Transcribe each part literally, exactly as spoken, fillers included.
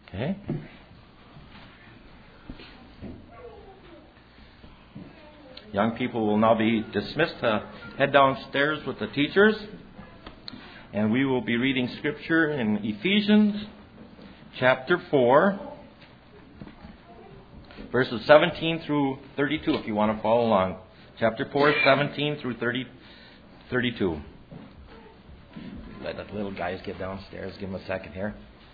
Okay. Young people will now be dismissed to head downstairs with the teachers. And we will be reading Scripture in Ephesians chapter four, verses seventeen through thirty-two, if you want to follow along. Chapter four, seventeen through thirty, thirty-two. Let the little guys get downstairs. Give them a second here.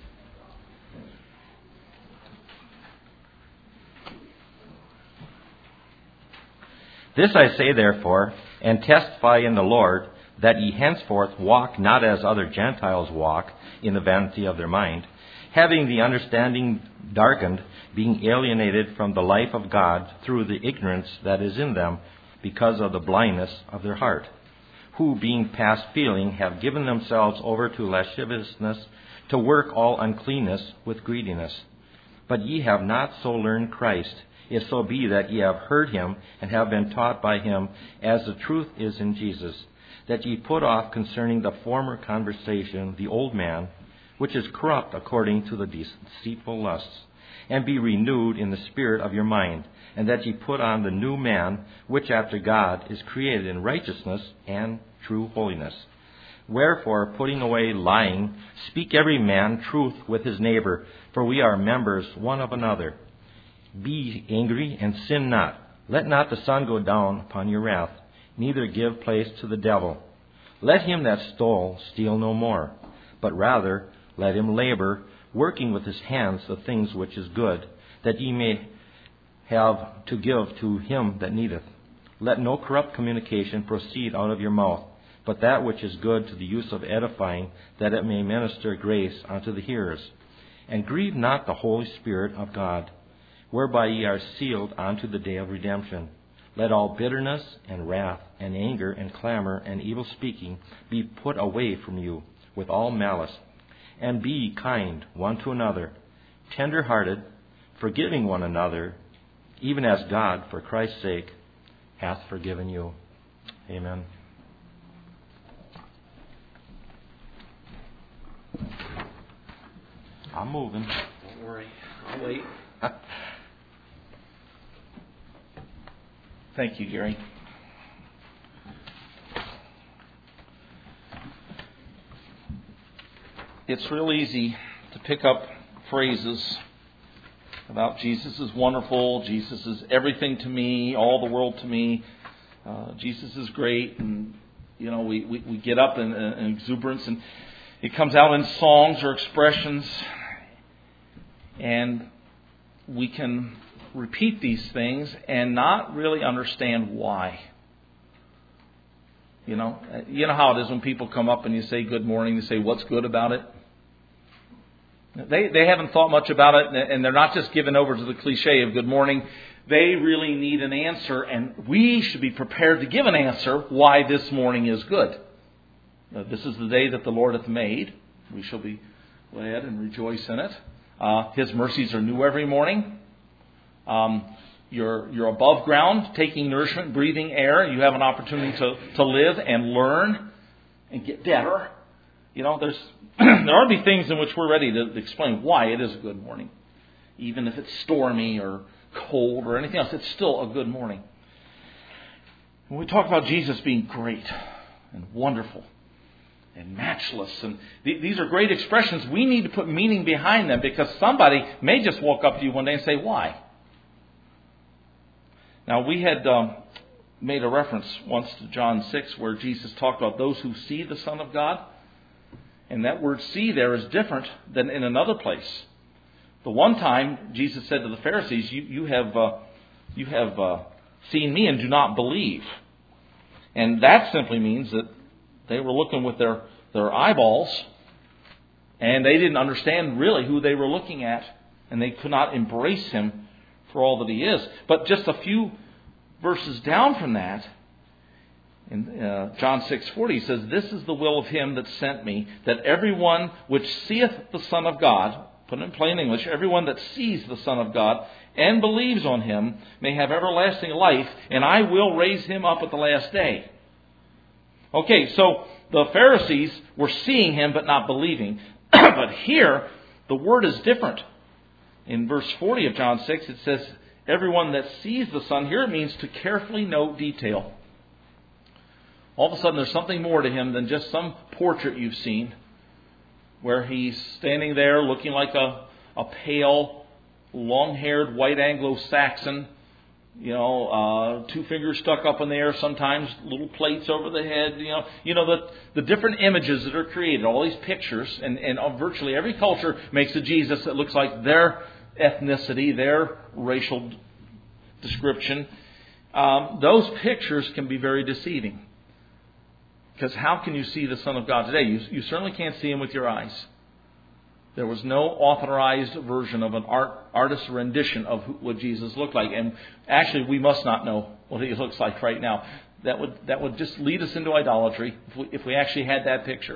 This I say, therefore, and testify in the Lord, that ye henceforth walk not as other Gentiles walk, in the vanity of their mind, having the understanding darkened, being alienated from the life of God through the ignorance that is in them, because of the blindness of their heart, who, being past feeling, have given themselves over to lasciviousness, to work all uncleanness with greediness. But ye have not so learned Christ, if so be that ye have heard him, and have been taught by him, as the truth is in Jesus, that ye put off concerning the former conversation the old man, which is corrupt according to the deceitful lusts, and be renewed in the spirit of your mind, and that ye put on the new man, which after God is created in righteousness and true holiness. Wherefore, putting away lying, speak every man truth with his neighbor, for we are members one of another. Be angry and sin not. Let not the sun go down upon your wrath, neither give place to the devil. Let him that stole steal no more, but rather let him labor, working with his hands the things which is good, that ye may have to give to him that needeth. Let no corrupt communication proceed out of your mouth, but that which is good to the use of edifying, that it may minister grace unto the hearers. And grieve not the Holy Spirit of God, whereby ye are sealed unto the day of redemption. Let all bitterness and wrath and anger and clamor and evil speaking be put away from you with all malice. And be kind one to another, tender-hearted, forgiving one another, even as God, for Christ's sake, hath forgiven you. Amen. I'm moving. Don't worry. I'll wait. Thank you, Gary. It's real easy to pick up phrases about Jesus is wonderful, Jesus is everything to me, all the world to me, uh, Jesus is great, and you know we, we, we get up in, in exuberance, and it comes out in songs or expressions, and we can repeat these things and not really understand why. You know, you know how it is when people come up and you say good morning, they say what's good about it? They they haven't thought much about it, and they're not just given over to the cliche of good morning. They really need an answer, and we should be prepared to give an answer why this morning is good. Uh, this is the day that the Lord hath made. We shall be glad and rejoice in it. Uh, His mercies are new every morning. Um, you're you're above ground, taking nourishment, breathing air. You have an opportunity to, to live and learn and get better. You know, there's there ought to be things in which we're ready to explain why it is a good morning. Even if it's stormy or cold or anything else, it's still a good morning. When we talk about Jesus being great and wonderful and matchless, and th- these are great expressions, we need to put meaning behind them, because somebody may just walk up to you one day and say, why? Now, we had um, made a reference once to John six, where Jesus talked about those who see the Son of God. And that word see there is different than in another place. The one time Jesus said to the Pharisees, you, you have, uh, you have uh, seen me and do not believe. And that simply means that they were looking with their, their eyeballs, and they didn't understand really who they were looking at, and they could not embrace him for all that he is. But just a few verses down from that, in uh, John six forty, he says, this is the will of him that sent me, that everyone which seeth the Son of God, put it in plain English, everyone that sees the Son of God and believes on him may have everlasting life, and I will raise him up at the last day. Okay, so the Pharisees were seeing him but not believing. But here, the word is different. In verse forty of John six, it says, everyone that sees the Son, here it means to carefully note detail. All of a sudden there's something more to him than just some portrait you've seen, where he's standing there looking like a, a pale, long-haired white Anglo-Saxon, you know, uh, two fingers stuck up in the air, sometimes little plates over the head, you know, you know the, the different images that are created, all these pictures, and, and virtually every culture makes a Jesus that looks like their ethnicity, their racial description. Um, those pictures can be very deceiving. Because how can you see the Son of God today? You, you certainly can't see Him with your eyes. There was no authorized version of an art, artist's rendition of who, what Jesus looked like. And actually, we must not know what He looks like right now. That would that would just lead us into idolatry if we, if we actually had that picture.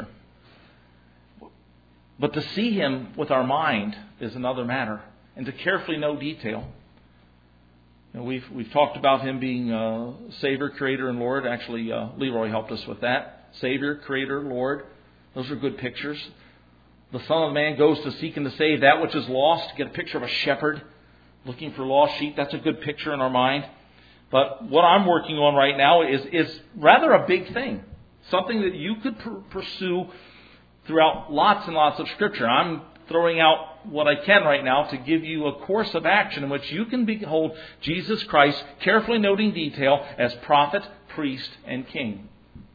But to see Him with our mind is another matter. And to carefully know detail. You know, we've we've talked about Him being uh, Savior, Creator, and Lord. Actually, uh, Leroy helped us with that. Savior, Creator, Lord. Those are good pictures. The Son of Man goes to seek and to save that which is lost. Get a picture of a shepherd looking for lost sheep. That's a good picture in our mind. But what I'm working on right now is, is rather a big thing. Something that you could pr- pursue throughout lots and lots of Scripture. I'm throwing out what I can right now to give you a course of action in which you can behold Jesus Christ, carefully noting detail, as prophet, priest, and king.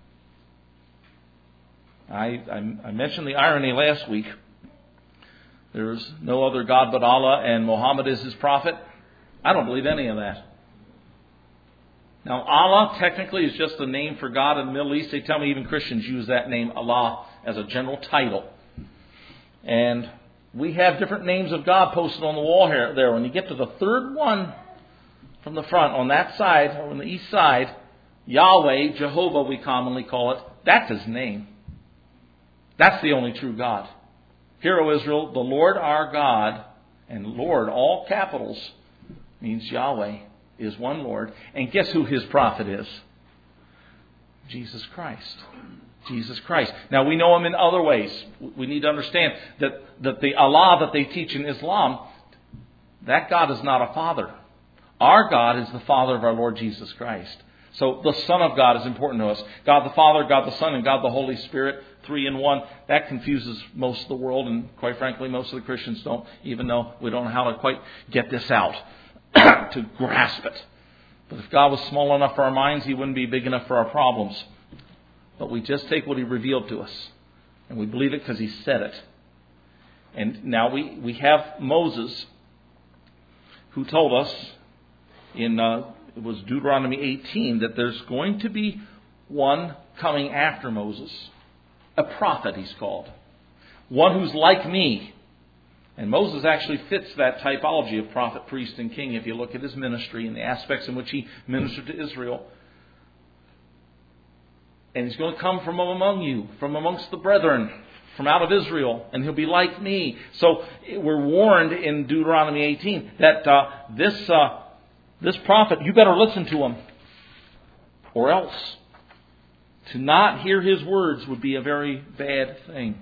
I, I, I mentioned the irony last week. There's no other God but Allah, and Muhammad is His prophet. I don't believe any of that. Now, Allah technically is just a name for God in the Middle East. They tell me even Christians use that name, Allah, as a general title. And we have different names of God posted on the wall here. There, when you get to the third one from the front, on that side, or on the east side, Yahweh, Jehovah we commonly call it, that's His name. That's the only true God. Hear, O Israel, the Lord our God, and Lord, all capitals, means Yahweh is one Lord. And guess who His prophet is? Jesus Christ. Jesus Christ. Now, we know Him in other ways. We need to understand that, that the Allah that they teach in Islam, that God is not a father. Our God is the Father of our Lord Jesus Christ. So the Son of God is important to us. God the Father, God the Son, and God the Holy Spirit, three in one. That confuses most of the world, and quite frankly, most of the Christians don't even know. We don't know how to quite get this out, to grasp it. But if God was small enough for our minds, He wouldn't be big enough for our problems. But we just take what He revealed to us, and we believe it because He said it. And now we, we have Moses, who told us in uh, it was Deuteronomy eighteen, that there's going to be one coming after Moses. A prophet, he's called. One who's like me. And Moses actually fits that typology of prophet, priest, and king if you look at his ministry and the aspects in which he ministered to Israel. And he's going to come from among you, from amongst the brethren, from out of Israel, and he'll be like me. So we're warned in Deuteronomy eighteen that uh, this uh, this prophet, you better listen to him, or else to not hear his words would be a very bad thing.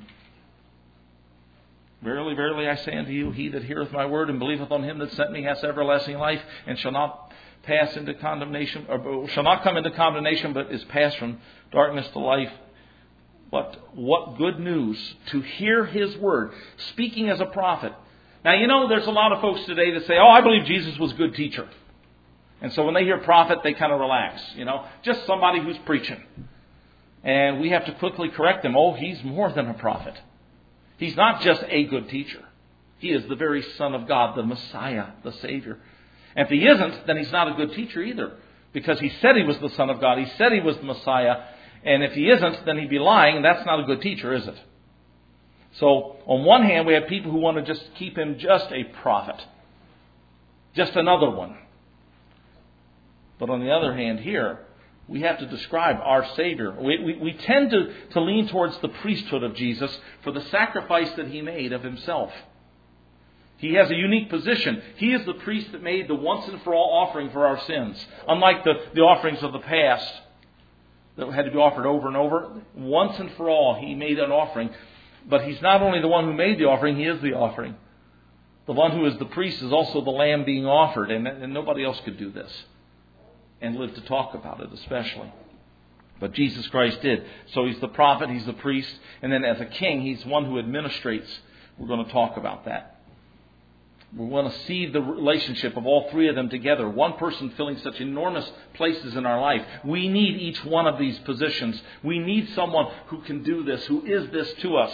Verily, verily, I say unto you, he that heareth my word and believeth on him that sent me hath everlasting life, and shall not pass into condemnation, or shall not come into condemnation, but is passed from darkness to life. But what good news to hear his word, speaking as a prophet. Now, you know, there's a lot of folks today that say, oh, I believe Jesus was a good teacher. And so when they hear prophet, they kind of relax. You know, just somebody who's preaching. And we have to quickly correct them. Oh, he's more than a prophet. He's not just a good teacher. He is the very Son of God, the Messiah, the Savior. And if he isn't, then he's not a good teacher either. Because he said he was the Son of God. He said he was the Messiah. And if he isn't, then he'd be lying. And that's not a good teacher, is it? So, on one hand, we have people who want to just keep him just a prophet. Just another one. But on the other hand here, we have to describe our Savior. We, we, we tend to, to lean towards the priesthood of Jesus for the sacrifice that he made of himself. He has a unique position. He is the priest that made the once and for all offering for our sins. Unlike the, the offerings of the past that had to be offered over and over, once and for all he made an offering. But he's not only the one who made the offering, he is the offering. The one who is the priest is also the lamb being offered, and, and nobody else could do this and live to talk about it especially. But Jesus Christ did. So He's the prophet, He's the priest, and then as a king, He's one who administrates. We're going to talk about that. We want to see the relationship of all three of them together. One person filling such enormous places in our life. We need each one of these positions. We need someone who can do this, who is this to us.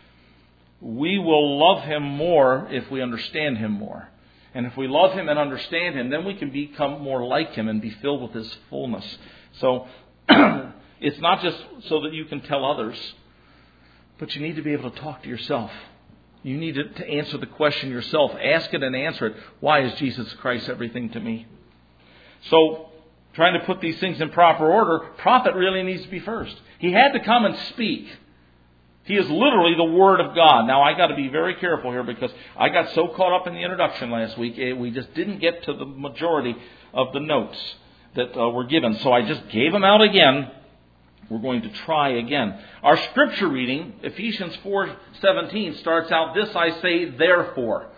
We will love Him more if we understand Him more. And if we love Him and understand Him, then we can become more like Him and be filled with His fullness. So it's not just so that you can tell others, but you need to be able to talk to yourself. You need to answer the question yourself. Ask it and answer it. Why is Jesus Christ everything to me? So, trying to put these things in proper order, prophet really needs to be first. He had to come and speak. He is literally the Word of God. Now, I got to be very careful here because I got so caught up in the introduction last week, we just didn't get to the majority of the notes that uh, were given. So I just gave them out again. We're going to try again. Our scripture reading, Ephesians four seventeen, starts out, "This I say, therefore."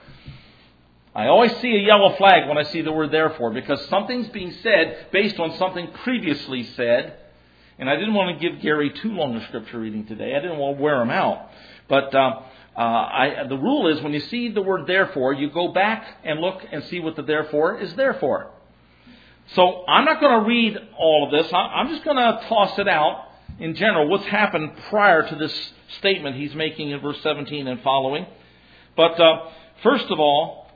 I always see a yellow flag when I see the word therefore, because something's being said based on something previously said. And I didn't want to give Gary too long a scripture reading today. I didn't want to wear him out. But uh, uh, I, the rule is when you see the word therefore, you go back and look and see what the therefore is there for. So I'm not going to read all of this. I'm just going to toss it out in general. What's happened prior to this statement he's making in verse seventeen and following. But uh, first of all,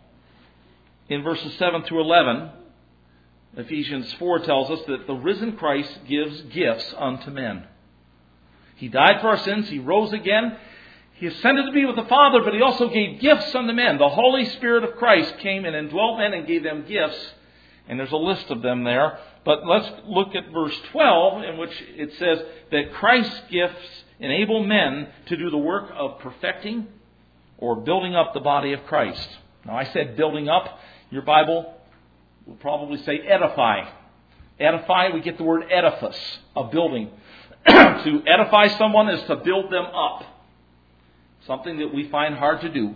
in verses seven through eleven, Ephesians four tells us that the risen Christ gives gifts unto men. He died for our sins. He rose again. He ascended to be with the Father, but He also gave gifts unto men. The Holy Spirit of Christ came and indwelt men and gave them gifts. And there's a list of them there. But let's look at verse twelve, in which it says that Christ's gifts enable men to do the work of perfecting or building up the body of Christ. Now, I said building up. Your Bible will probably say edify. Edify, we get the word edifice, a building. To edify someone is to build them up. Something that we find hard to do.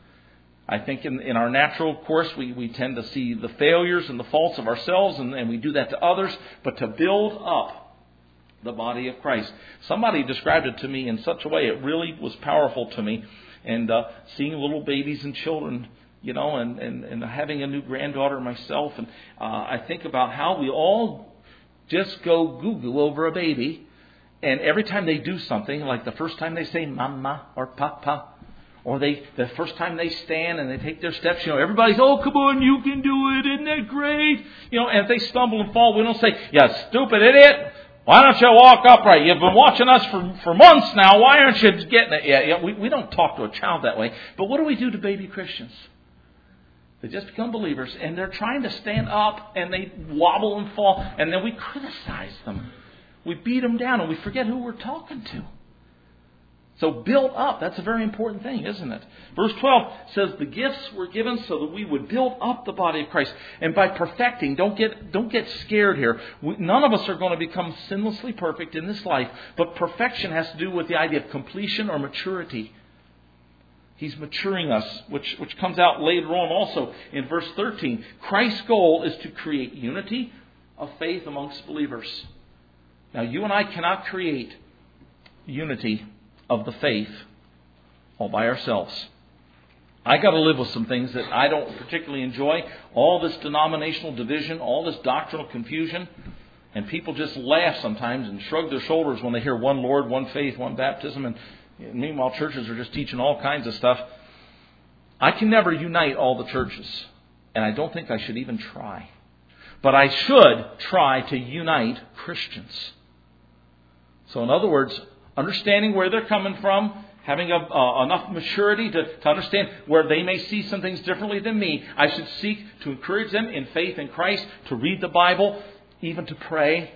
I think in, in our natural course, we, we tend to see the failures and the faults of ourselves, and, and we do that to others. But to build up the body of Christ. Somebody described it to me in such a way, it really was powerful to me. And uh, seeing little babies and children, you know, and, and, and having a new granddaughter myself. And uh, I think about how we all just go goo-goo over a baby. And every time they do something, like the first time they say mama or papa, or they, the first time they stand and they take their steps, you know, everybody's, oh, come on, you can do it, isn't that great? You know, and if they stumble and fall, we don't say, yeah, stupid idiot, why don't you walk upright? You've been watching us for, for months now, why aren't you getting it yet? You know, we, we don't talk to a child that way. But what do we do to baby Christians? They just become believers, and they're trying to stand up, and they wobble and fall, and then we criticize them. We beat them down, and we forget who we're talking to. So build up. That's a very important thing, isn't it? Verse twelve says the gifts were given so that we would build up the body of Christ. And by perfecting, don't get don't get scared here. We, none of us are going to become sinlessly perfect in this life. But perfection has to do with the idea of completion or maturity. He's maturing us, which, which comes out later on also in verse thirteen. Christ's goal is to create unity of faith amongst believers. Now, you and I cannot create unity of the faith all by ourselves. I got to live with some things that I don't particularly enjoy. All this denominational division, all this doctrinal confusion. And people just laugh sometimes and shrug their shoulders when they hear one Lord, one faith, one baptism. And meanwhile, churches are just teaching all kinds of stuff. I can never unite all the churches. And I don't think I should even try. But I should try to unite Christians. So in other words, understanding where they're coming from, having a, uh, enough maturity to, to understand where they may see some things differently than me. I should seek to encourage them in faith in Christ, to read the Bible, even to pray.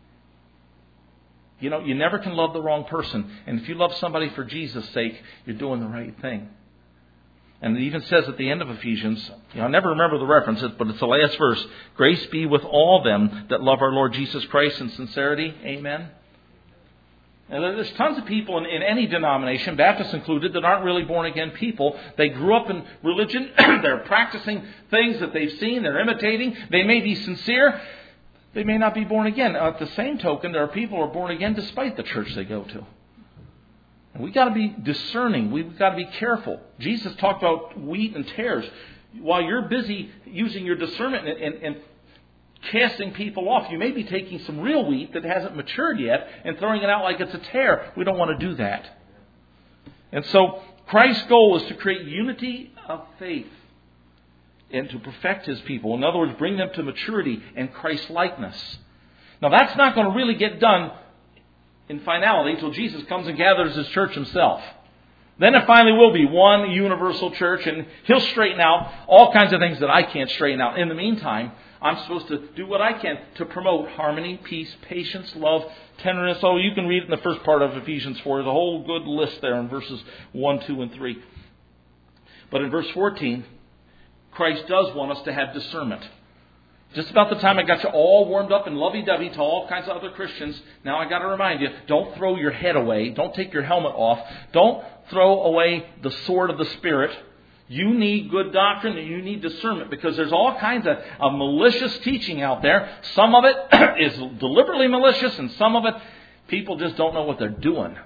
You know, you never can love the wrong person. And if you love somebody for Jesus' sake, you're doing the right thing. And it even says at the end of Ephesians, you know, I never remember the references, but it's the last verse. Grace be with all them that love our Lord Jesus Christ in sincerity. Amen. And there's tons of people in, in any denomination, Baptists included, that aren't really born-again people. They grew up in religion. They're practicing things that they've seen. They're imitating. They may be sincere. They may not be born again. At the same token, there are people who are born again despite the church they go to. And we've got to be discerning. We've got to be careful. Jesus talked about wheat and tares. While you're busy using your discernment and, and, and casting people off, you may be taking some real wheat that hasn't matured yet and throwing it out like it's a tare. We don't want to do that. And so Christ's goal is to create unity of faith and to perfect His people. In other words, bring them to maturity and Christ-likeness. Now that's not going to really get done in finality until Jesus comes and gathers His church Himself. Then it finally will be one universal church, and He'll straighten out all kinds of things that I can't straighten out. In the meantime, I'm supposed to do what I can to promote harmony, peace, patience, love, tenderness. Oh, you can read it in the first part of Ephesians four. There's a whole good list there in verses one, two, and three. But in verse fourteen, Christ does want us to have discernment. Just about the time I got you all warmed up and lovey-dovey to all kinds of other Christians, now I got to remind you, don't throw your head away. Don't take your helmet off. Don't throw away the sword of the Spirit. You need good doctrine and you need discernment, because there's all kinds of, of malicious teaching out there. Some of it is deliberately malicious, and some of it, people just don't know what they're doing.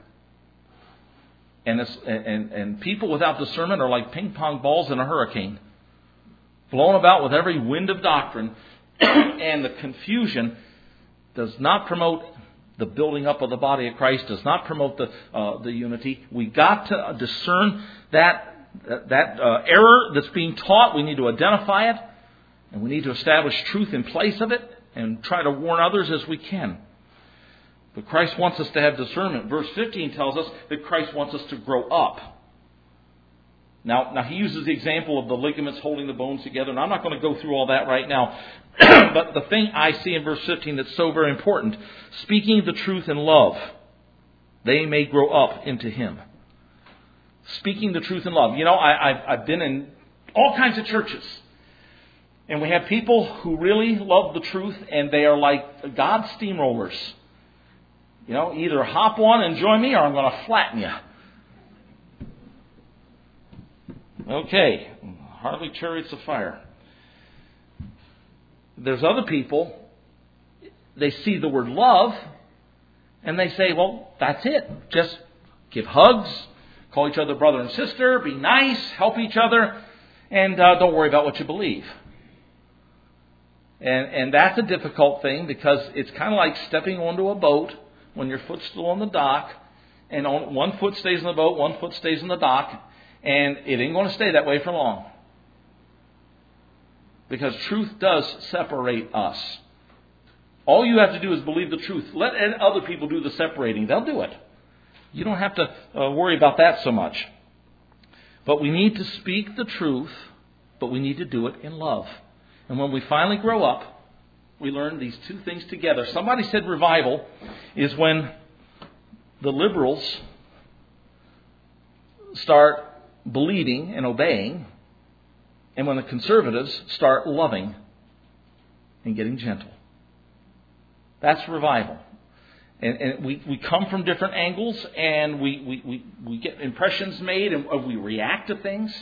And, it's, and, and people without discernment are like ping pong balls in a hurricane, blown about with every wind of doctrine. And the confusion does not promote the building up of the body of Christ, does not promote the uh, the unity. We got to discern that that uh, error that's being taught. We need to identify it, and we need to establish truth in place of it, and try to warn others as we can. But Christ wants us to have discernment. Verse fifteen tells us that Christ wants us to grow up. Now, now he uses the example of the ligaments holding the bones together, and I'm not going to go through all that right now. But the thing I see in verse fifteen that's so very important, speaking the truth in love, they may grow up into Him. Speaking the truth in love. You know, I, I've, I've been in all kinds of churches, and we have people who really love the truth, and they are like God steamrollers. You know, either hop on and join me, or I'm going to flatten you. Okay, hardly chariots of fire. There's other people, they see the word love, and they say, well, that's it. Just give hugs, call each other brother and sister, be nice, help each other, and uh, don't worry about what you believe. And, and that's a difficult thing, because it's kind of like stepping onto a boat when your foot's still on the dock, and on, one foot stays in the boat, one foot stays in the dock, and it ain't going to stay that way for long. Because truth does separate us. All you have to do is believe the truth. Let other people do the separating. They'll do it. You don't have to uh, worry about that so much. But we need to speak the truth, but we need to do it in love. And when we finally grow up, we learn these two things together. Somebody said revival is when the liberals start believing and obeying, and when the conservatives start loving and getting gentle. That's revival. And, and we, we come from different angles, and we, we, we, we get impressions made, and we react to things.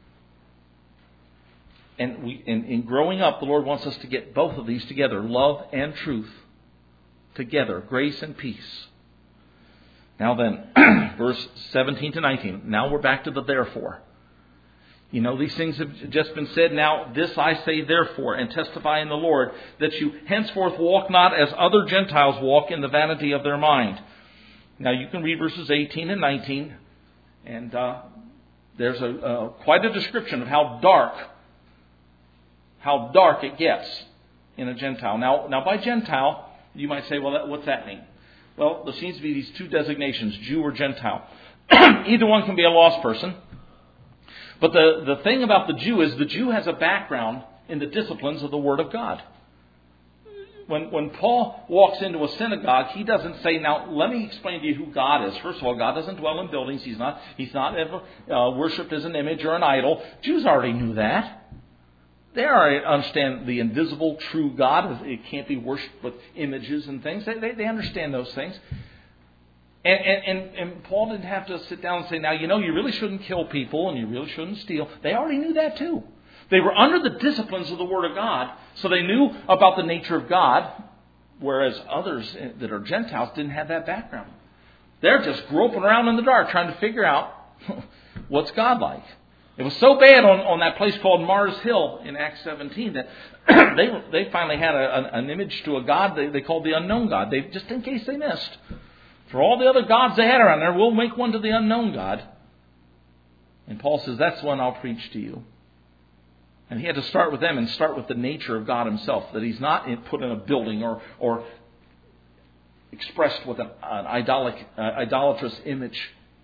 And we in, in growing up, the Lord wants us to get both of these together, love and truth together, grace and peace. Now then, verse seventeen to nineteen. Now we're back to the therefore. You know, these things have just been said. Now this I say therefore, and testify in the Lord, that you henceforth walk not as other Gentiles walk, in the vanity of their mind. Now you can read verses eighteen and nineteen, and uh, there's a uh, quite a description of how dark, how dark it gets in a Gentile. Now, now by Gentile, you might say, well, that, what's that mean? Well, there seems to be these two designations, Jew or Gentile. Either one can be a lost person. But the, the thing about the Jew is the Jew has a background in the disciplines of the Word of God. When, when Paul walks into a synagogue, he doesn't say, now, let me explain to you who God is. First of all, God doesn't dwell in buildings. He's not, he's not ever uh, worshipped as an image or an idol. Jews already knew that. They already understand the invisible, true God. It can't be worshipped with images and things. They, they, they understand those things. And, and, and, and Paul didn't have to sit down and say, now, you know, you really shouldn't kill people and you really shouldn't steal. They already knew that too. They were under the disciplines of the Word of God, so they knew about the nature of God, whereas others that are Gentiles didn't have that background. They're just groping around in the dark trying to figure out what's God like. It was so bad on, on that place called Mars Hill in Acts seventeen that they they finally had a, an, an image to a God they, they called the unknown God. They just in case they missed. For all the other gods they had around there, we'll make one to the unknown God. And Paul says, that's one I'll preach to you. And he had to start with them and start with the nature of God himself. That he's not put in a building or, or expressed with an, an idolic, uh, idolatrous image.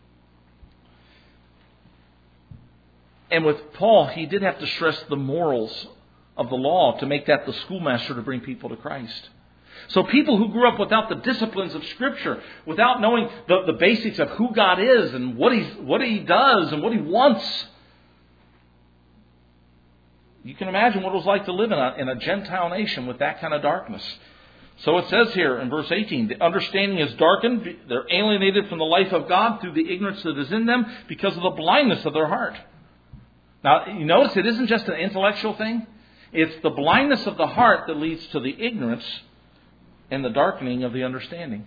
And with Paul, he did have to stress the morals of the law to make that the schoolmaster to bring people to Christ. So people who grew up without the disciplines of Scripture, without knowing the, the basics of who God is and what, he's, what He does and what He wants, you can imagine what it was like to live in a, in a Gentile nation with that kind of darkness. So it says here in verse eighteen, the understanding is darkened. They're alienated from the life of God through the ignorance that is in them because of the blindness of their heart. Now, you notice it isn't just an intellectual thing. It's the blindness of the heart that leads to the ignorance and the darkening of the understanding.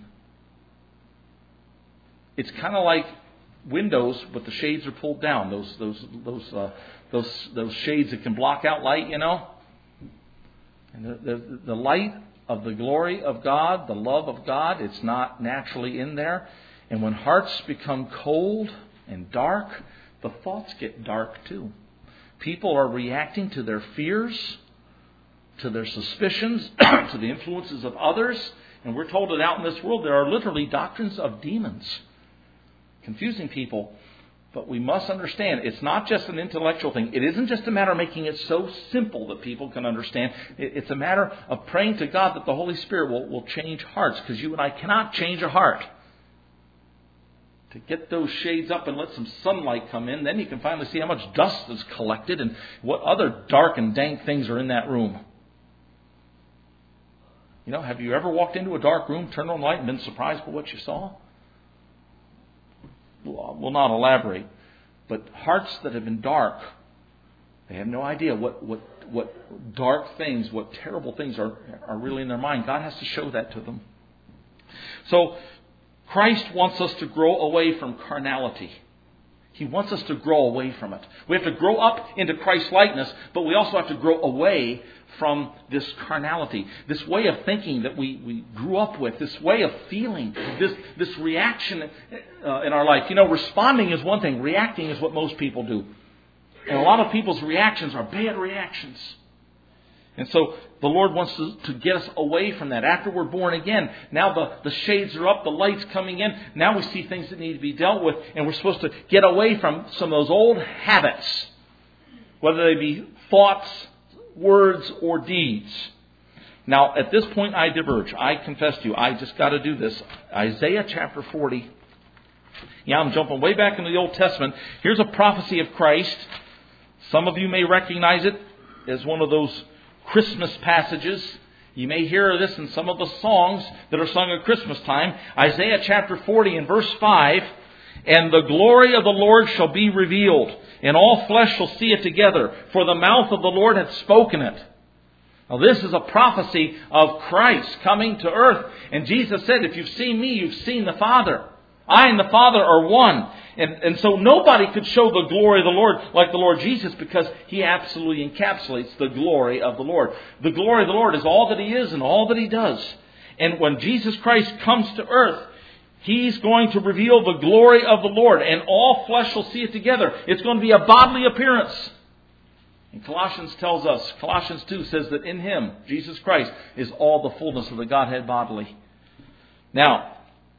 It's kind of like windows, but the shades are pulled down. Those those those uh, those those shades that can block out light, you know. And the, the the light of the glory of God, the love of God, it's not naturally in there. And when hearts become cold and dark, the thoughts get dark too. People are reacting to their fears, to their suspicions, to the influences of others. And we're told that out in this world there are literally doctrines of demons confusing people. But we must understand it's not just an intellectual thing. It isn't just a matter of making it so simple that people can understand. It's a matter of praying to God that the Holy Spirit will, will change hearts, because you and I cannot change a heart. To get those shades up and let some sunlight come in, then you can finally see how much dust is collected and what other dark and dank things are in that room. You know, have you ever walked into a dark room, turned on the light, and been surprised by what you saw? Well, we'll not elaborate. But hearts that have been dark, they have no idea what, what, what dark things, what terrible things are, are really in their mind. God has to show that to them. So, Christ wants us to grow away from carnality. He wants us to grow away from it. We have to grow up into Christ's likeness, but we also have to grow away from this carnality, this way of thinking that we, we grew up with, this way of feeling, this, this reaction uh, in our life. You know, responding is one thing. Reacting is what most people do. And a lot of people's reactions are bad reactions. And so the Lord wants to, to get us away from that. After we're born again, now the, the shades are up, the light's coming in. Now we see things that need to be dealt with. And we're supposed to get away from some of those old habits, whether they be thoughts, words, or deeds. Now, at this point, I diverge. I confess to you, I just got to do this. Isaiah chapter forty. Yeah, I'm jumping way back into the Old Testament. Here's a prophecy of Christ. Some of you may recognize it as one of those Christmas passages. You may hear this in some of the songs that are sung at Christmas time. Isaiah chapter forty and verse five. And the glory of the Lord shall be revealed, and all flesh shall see it together, for the mouth of the Lord hath spoken it. Now this is a prophecy of Christ coming to earth. And Jesus said, if you've seen me, you've seen the Father. I and the Father are one. And, and so nobody could show the glory of the Lord like the Lord Jesus, because He absolutely encapsulates the glory of the Lord. The glory of the Lord is all that He is and all that He does. And when Jesus Christ comes to earth, He's going to reveal the glory of the Lord, and all flesh shall see it together. It's going to be a bodily appearance. And Colossians tells us, Colossians two says that in Him, Jesus Christ, is all the fullness of the Godhead bodily. Now,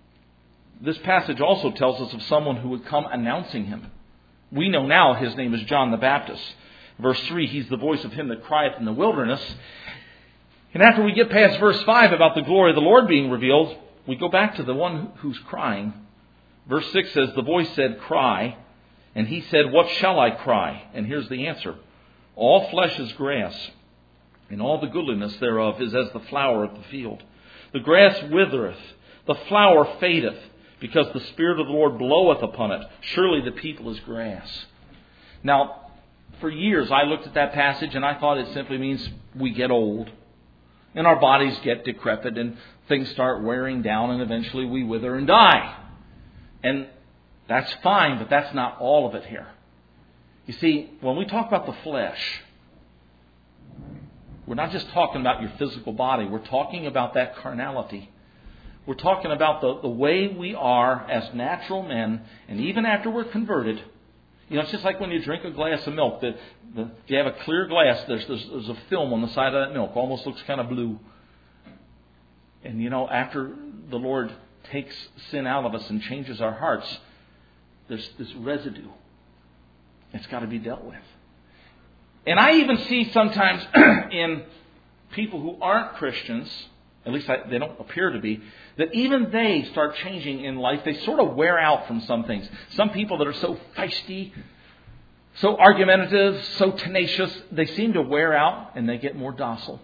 this passage also tells us of someone who would come announcing Him. We know now His name is John the Baptist. Verse three, He's the voice of him that crieth in the wilderness. And after we get past verse five about the glory of the Lord being revealed, we go back to the one who's crying. Verse six says, the voice said, cry. And He said, what shall I cry? And here's the answer. All flesh is grass, and all the goodliness thereof is as the flower of the field. The grass withereth, the flower fadeth, because the Spirit of the Lord bloweth upon it. Surely the people is grass. Now, for years I looked at that passage and I thought it simply means we get old. And our bodies get decrepit and things start wearing down and eventually we wither and die. And that's fine, but that's not all of it here. You see, when we talk about the flesh, we're not just talking about your physical body. We're talking about that carnality. We're talking about the, the way we are as natural men, and even after we're converted. You know, it's just like when you drink a glass of milk. The, the, if you have a clear glass, there's, there's, there's a film on the side of that milk. Almost looks kind of blue. And, you know, after the Lord takes sin out of us and changes our hearts, there's this residue. It's got to be dealt with. And I even see sometimes in people who aren't Christians, at least I, they don't appear to be, that even they start changing in life. They sort of wear out from some things. Some people that are so feisty, so argumentative, so tenacious, they seem to wear out and they get more docile.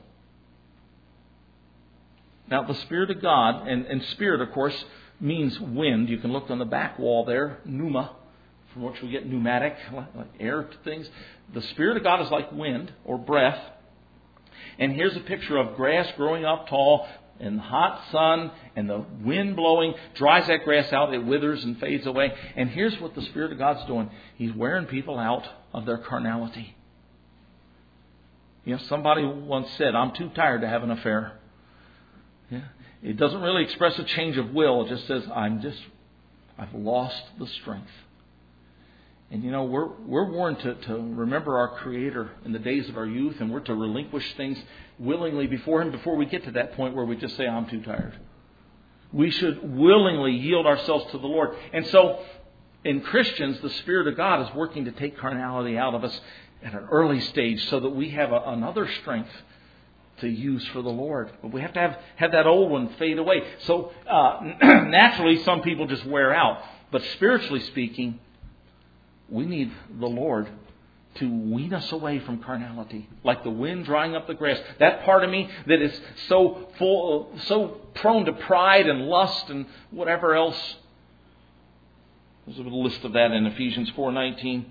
Now, the Spirit of God, and, and Spirit, of course, means wind. You can look on the back wall there, pneuma, from which we get pneumatic, like, like air things. The Spirit of God is like wind or breath. And here's a picture of grass growing up tall in the hot sun and the wind blowing, dries that grass out, it withers and fades away. And here's what the Spirit of God's doing. He's wearing people out of their carnality. You know, somebody once said, I'm too tired to have an affair. Yeah. It doesn't really express a change of will. It just says, I'm just, I've lost the strength. And you know, we're we're warned to, to remember our Creator in the days of our youth, and we're to relinquish things willingly before Him before we get to that point where we just say, I'm too tired. We should willingly yield ourselves to the Lord. And so, in Christians, the Spirit of God is working to take carnality out of us at an early stage so that we have a, another strength to use for the Lord. But we have to have, have that old one fade away. So, uh, naturally, some people just wear out. But spiritually speaking, we need the Lord to wean us away from carnality, like the wind drying up the grass. That part of me that is so full, so prone to pride and lust and whatever else. There's a little list of that in Ephesians four nineteen.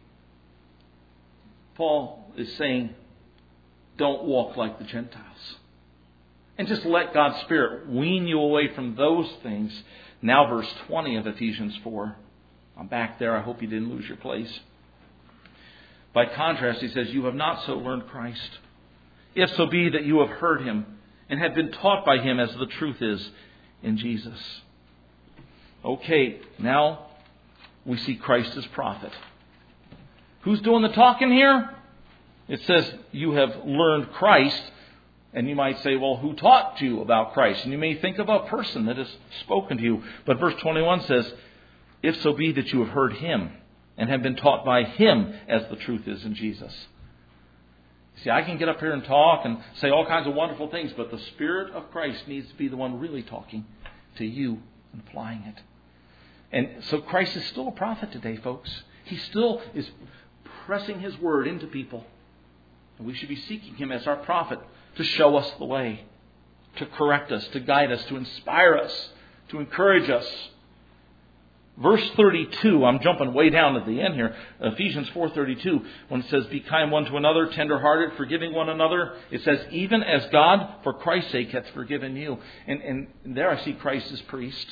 Paul is saying, don't walk like the Gentiles. And just let God's Spirit wean you away from those things. Now verse twenty of Ephesians four. I'm back there. I hope you didn't lose your place. By contrast, he says, you have not so learned Christ, if so be that you have heard Him and have been taught by Him as the truth is in Jesus. Okay, now we see Christ as prophet. Who's doing the talking here? It says, you have learned Christ. And you might say, well, who taught you about Christ? And you may think of a person that has spoken to you. But verse twenty-one says, if so be that you have heard Him and have been taught by Him as the truth is in Jesus. See, I can get up here and talk and say all kinds of wonderful things, but the Spirit of Christ needs to be the one really talking to you and applying it. And so Christ is still a prophet today, folks. He still is pressing His word into people. And we should be seeking Him as our prophet to show us the way, to correct us, to guide us, to inspire us, to encourage us. Verse thirty-two, I'm jumping way down at the end here. Ephesians four thirty-two, when it says, be kind one to another, tender-hearted, forgiving one another. It says, even as God, for Christ's sake, hath forgiven you. And, and there I see Christ as priest.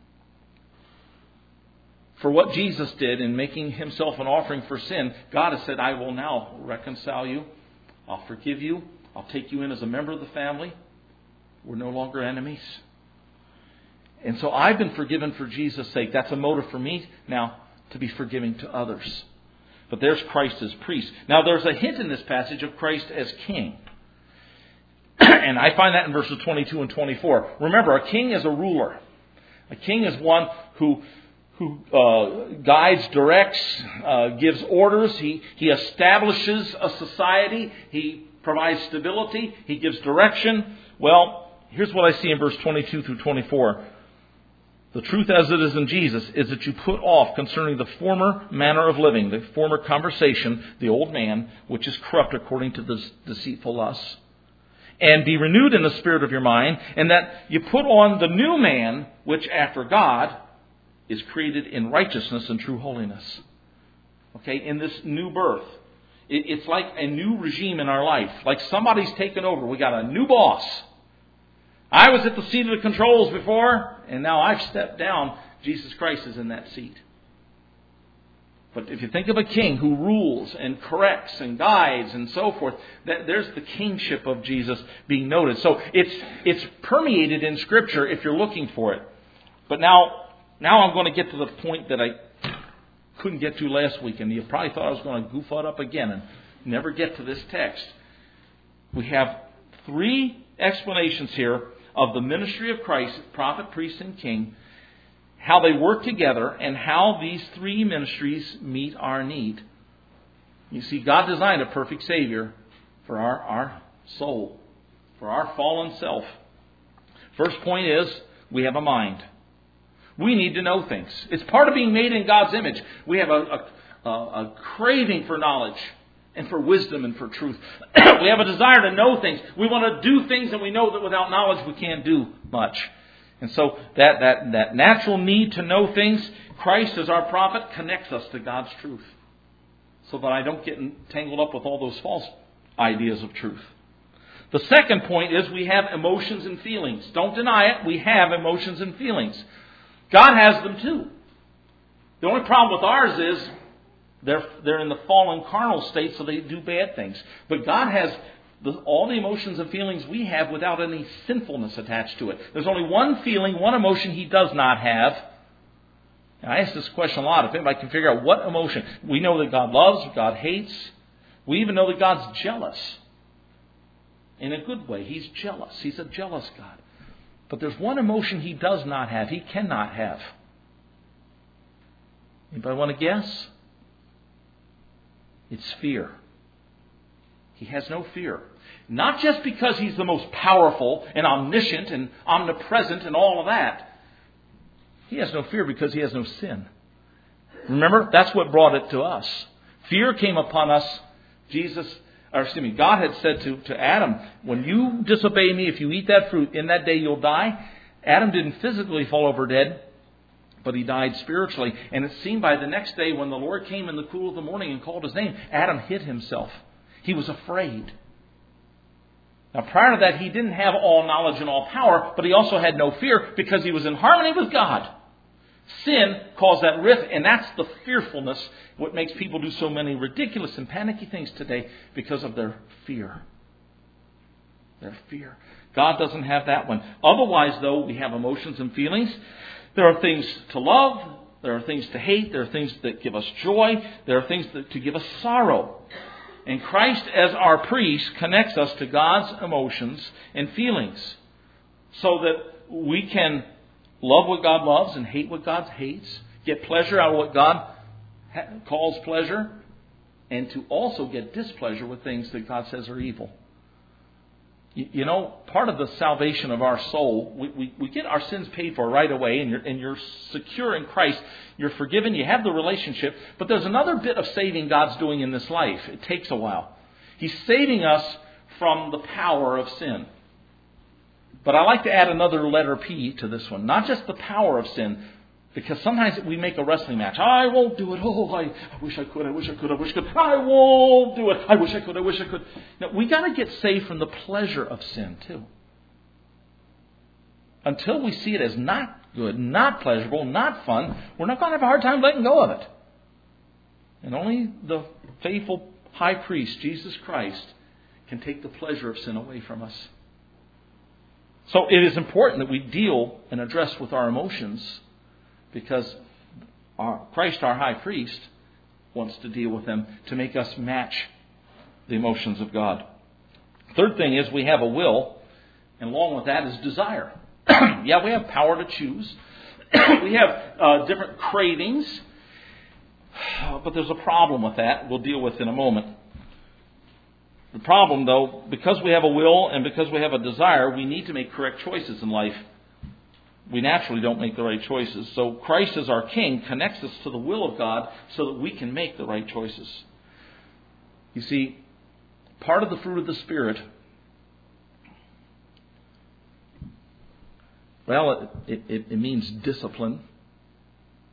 For what Jesus did in making Himself an offering for sin, God has said, I will now reconcile you. I'll forgive you. I'll take you in as a member of the family. We're no longer enemies. And so I've been forgiven for Jesus' sake. That's a motive for me now to be forgiving to others. But there's Christ as priest. Now there's a hint in this passage of Christ as king. And I find that in verses twenty-two and twenty-four. Remember, a king is a ruler. A king is one who who uh, guides, directs, uh, gives orders. He, he establishes a society. He provides stability. He gives direction. Well, here's what I see in verse twenty-two through twenty-four. The truth as it is in Jesus is that you put off concerning the former manner of living, the former conversation, the old man, which is corrupt according to the deceitful lusts, and be renewed in the spirit of your mind, and that you put on the new man, which after God is created in righteousness and true holiness. Okay, in this new birth. It's like a new regime in our life. Like somebody's taken over. We got a new boss. I was at the seat of the controls before, and now I've stepped down. Jesus Christ is in that seat. But if you think of a king who rules and corrects and guides and so forth, that there's the kingship of Jesus being noted. So it's it's permeated in Scripture if you're looking for it. But now, now I'm going to get to the point that I couldn't get to last week, and you probably thought I was going to goof it up again and never get to this text. We have three explanations here of the ministry of Christ, prophet, priest, and king, how they work together, and how these three ministries meet our need. You see, God designed a perfect Savior for our, our soul, for our fallen self. First point is, we have a mind. We need to know things. It's part of being made in God's image. We have a, a, a craving for knowledge and for wisdom and for truth. We have a desire to know things. We want to do things, and we know that without knowledge we can't do much. And so that, that, that natural need to know things, Christ as our prophet connects us to God's truth. So that I don't get tangled up with all those false ideas of truth. The second point is we have emotions and feelings. Don't deny it. We have emotions and feelings. God has them too. The only problem with ours is they're, they're in the fallen carnal state, so they do bad things. But God has the, all the emotions and feelings we have without any sinfulness attached to it. There's only one feeling, one emotion He does not have. And I ask this question a lot. If anybody can figure out what emotion. We know that God loves, God hates. We even know that God's jealous. In a good way. He's jealous. He's a jealous God. But there's one emotion He does not have. He cannot have. Anybody want to guess? It's fear. He has no fear. Not just because He's the most powerful and omniscient and omnipresent and all of that. He has no fear because He has no sin. Remember, that's what brought it to us. Fear came upon us. Jesus Or excuse me, God had said to, to Adam, when you disobey me, if you eat that fruit, in that day you'll die. Adam didn't physically fall over dead, but he died spiritually. And it seemed by the next day when the Lord came in the cool of the morning and called His name, Adam hid himself. He was afraid. Now prior to that, he didn't have all knowledge and all power, but he also had no fear because he was in harmony with God. Sin caused that rift, and that's the fearfulness, what makes people do so many ridiculous and panicky things today because of their fear. Their fear. God doesn't have that one. Otherwise, though, we have emotions and feelings. There are things to love. There are things to hate. There are things that give us joy. There are things that, to give us sorrow. And Christ, as our priest, connects us to God's emotions and feelings so that we can love what God loves and hate what God hates. Get pleasure out of what God ha- calls pleasure. And to also get displeasure with things that God says are evil. You, you know, part of the salvation of our soul, we, we, we get our sins paid for right away. And you're, and you're secure in Christ. You're forgiven. You have the relationship. But there's another bit of saving God's doing in this life. It takes a while. He's saving us from the power of sin. But I like to add another letter P to this one. Not just the power of sin. Because sometimes we make a wrestling match. I won't do it. Oh, I, I wish I could. I wish I could. I wish I could. I won't do it. I wish I could. I wish I could. Now, we got to get saved from the pleasure of sin too. Until we see it as not good, not pleasurable, not fun, we're not going to have a hard time letting go of it. And only the faithful high priest, Jesus Christ, can take the pleasure of sin away from us. So it is important that we deal and address with our emotions because our, Christ, our high priest, wants to deal with them to make us match the emotions of God. Third thing is we have a will, and along with that is desire. Yeah, we have power to choose. We have uh, different cravings, but there's a problem with that we'll deal with in a moment. The problem, though, because we have a will and because we have a desire, we need to make correct choices in life. We naturally don't make the right choices. So Christ as our King connects us to the will of God so that we can make the right choices. You see, part of the fruit of the Spirit, well, it, it, it means discipline.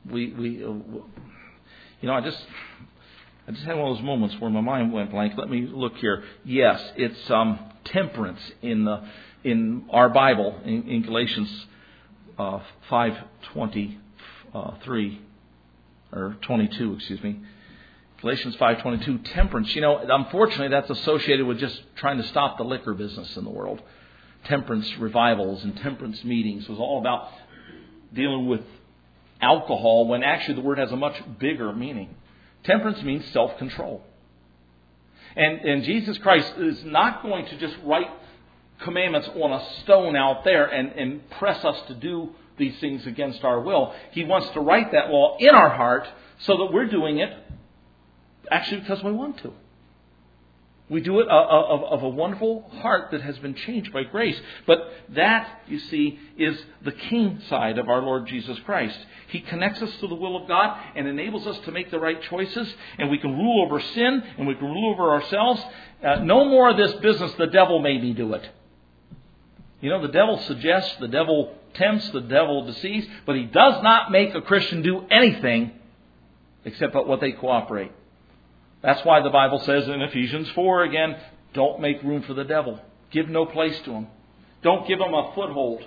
we we uh, you know I just I just had one of those moments where my mind went blank. Let me look here. Yes, it's um, temperance in the in our Bible in, in Galatians uh, five twenty three or twenty two, excuse me. Galatians five twenty two, temperance. You know, unfortunately, that's associated with just trying to stop the liquor business in the world. Temperance revivals and temperance meetings was all about dealing with alcohol, when actually the word has a much bigger meaning. Temperance means self-control. And, and Jesus Christ is not going to just write commandments on a stone out there and, and press us to do these things against our will. He wants to write that law in our heart so that we're doing it actually because we want to. We do it of, of a wonderful heart that has been changed by grace. But that, you see, is the king side of our Lord Jesus Christ. He connects us to the will of God and enables us to make the right choices. And we can rule over sin and we can rule over ourselves. Uh, no more of this business, the devil made me do it. You know, the devil suggests, the devil tempts, the devil deceives. But he does not make a Christian do anything except what they cooperate. That's why the Bible says in Ephesians four again, don't make room for the devil. Give no place to him. Don't give him a foothold.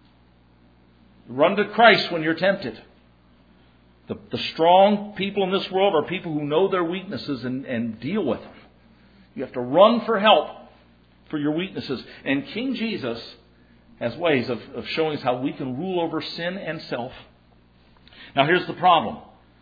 Run to Christ when you're tempted. The, the strong people in this world are people who know their weaknesses and, and deal with them. You have to run for help for your weaknesses. And King Jesus has ways of, of showing us how we can rule over sin and self. Now here's the problem.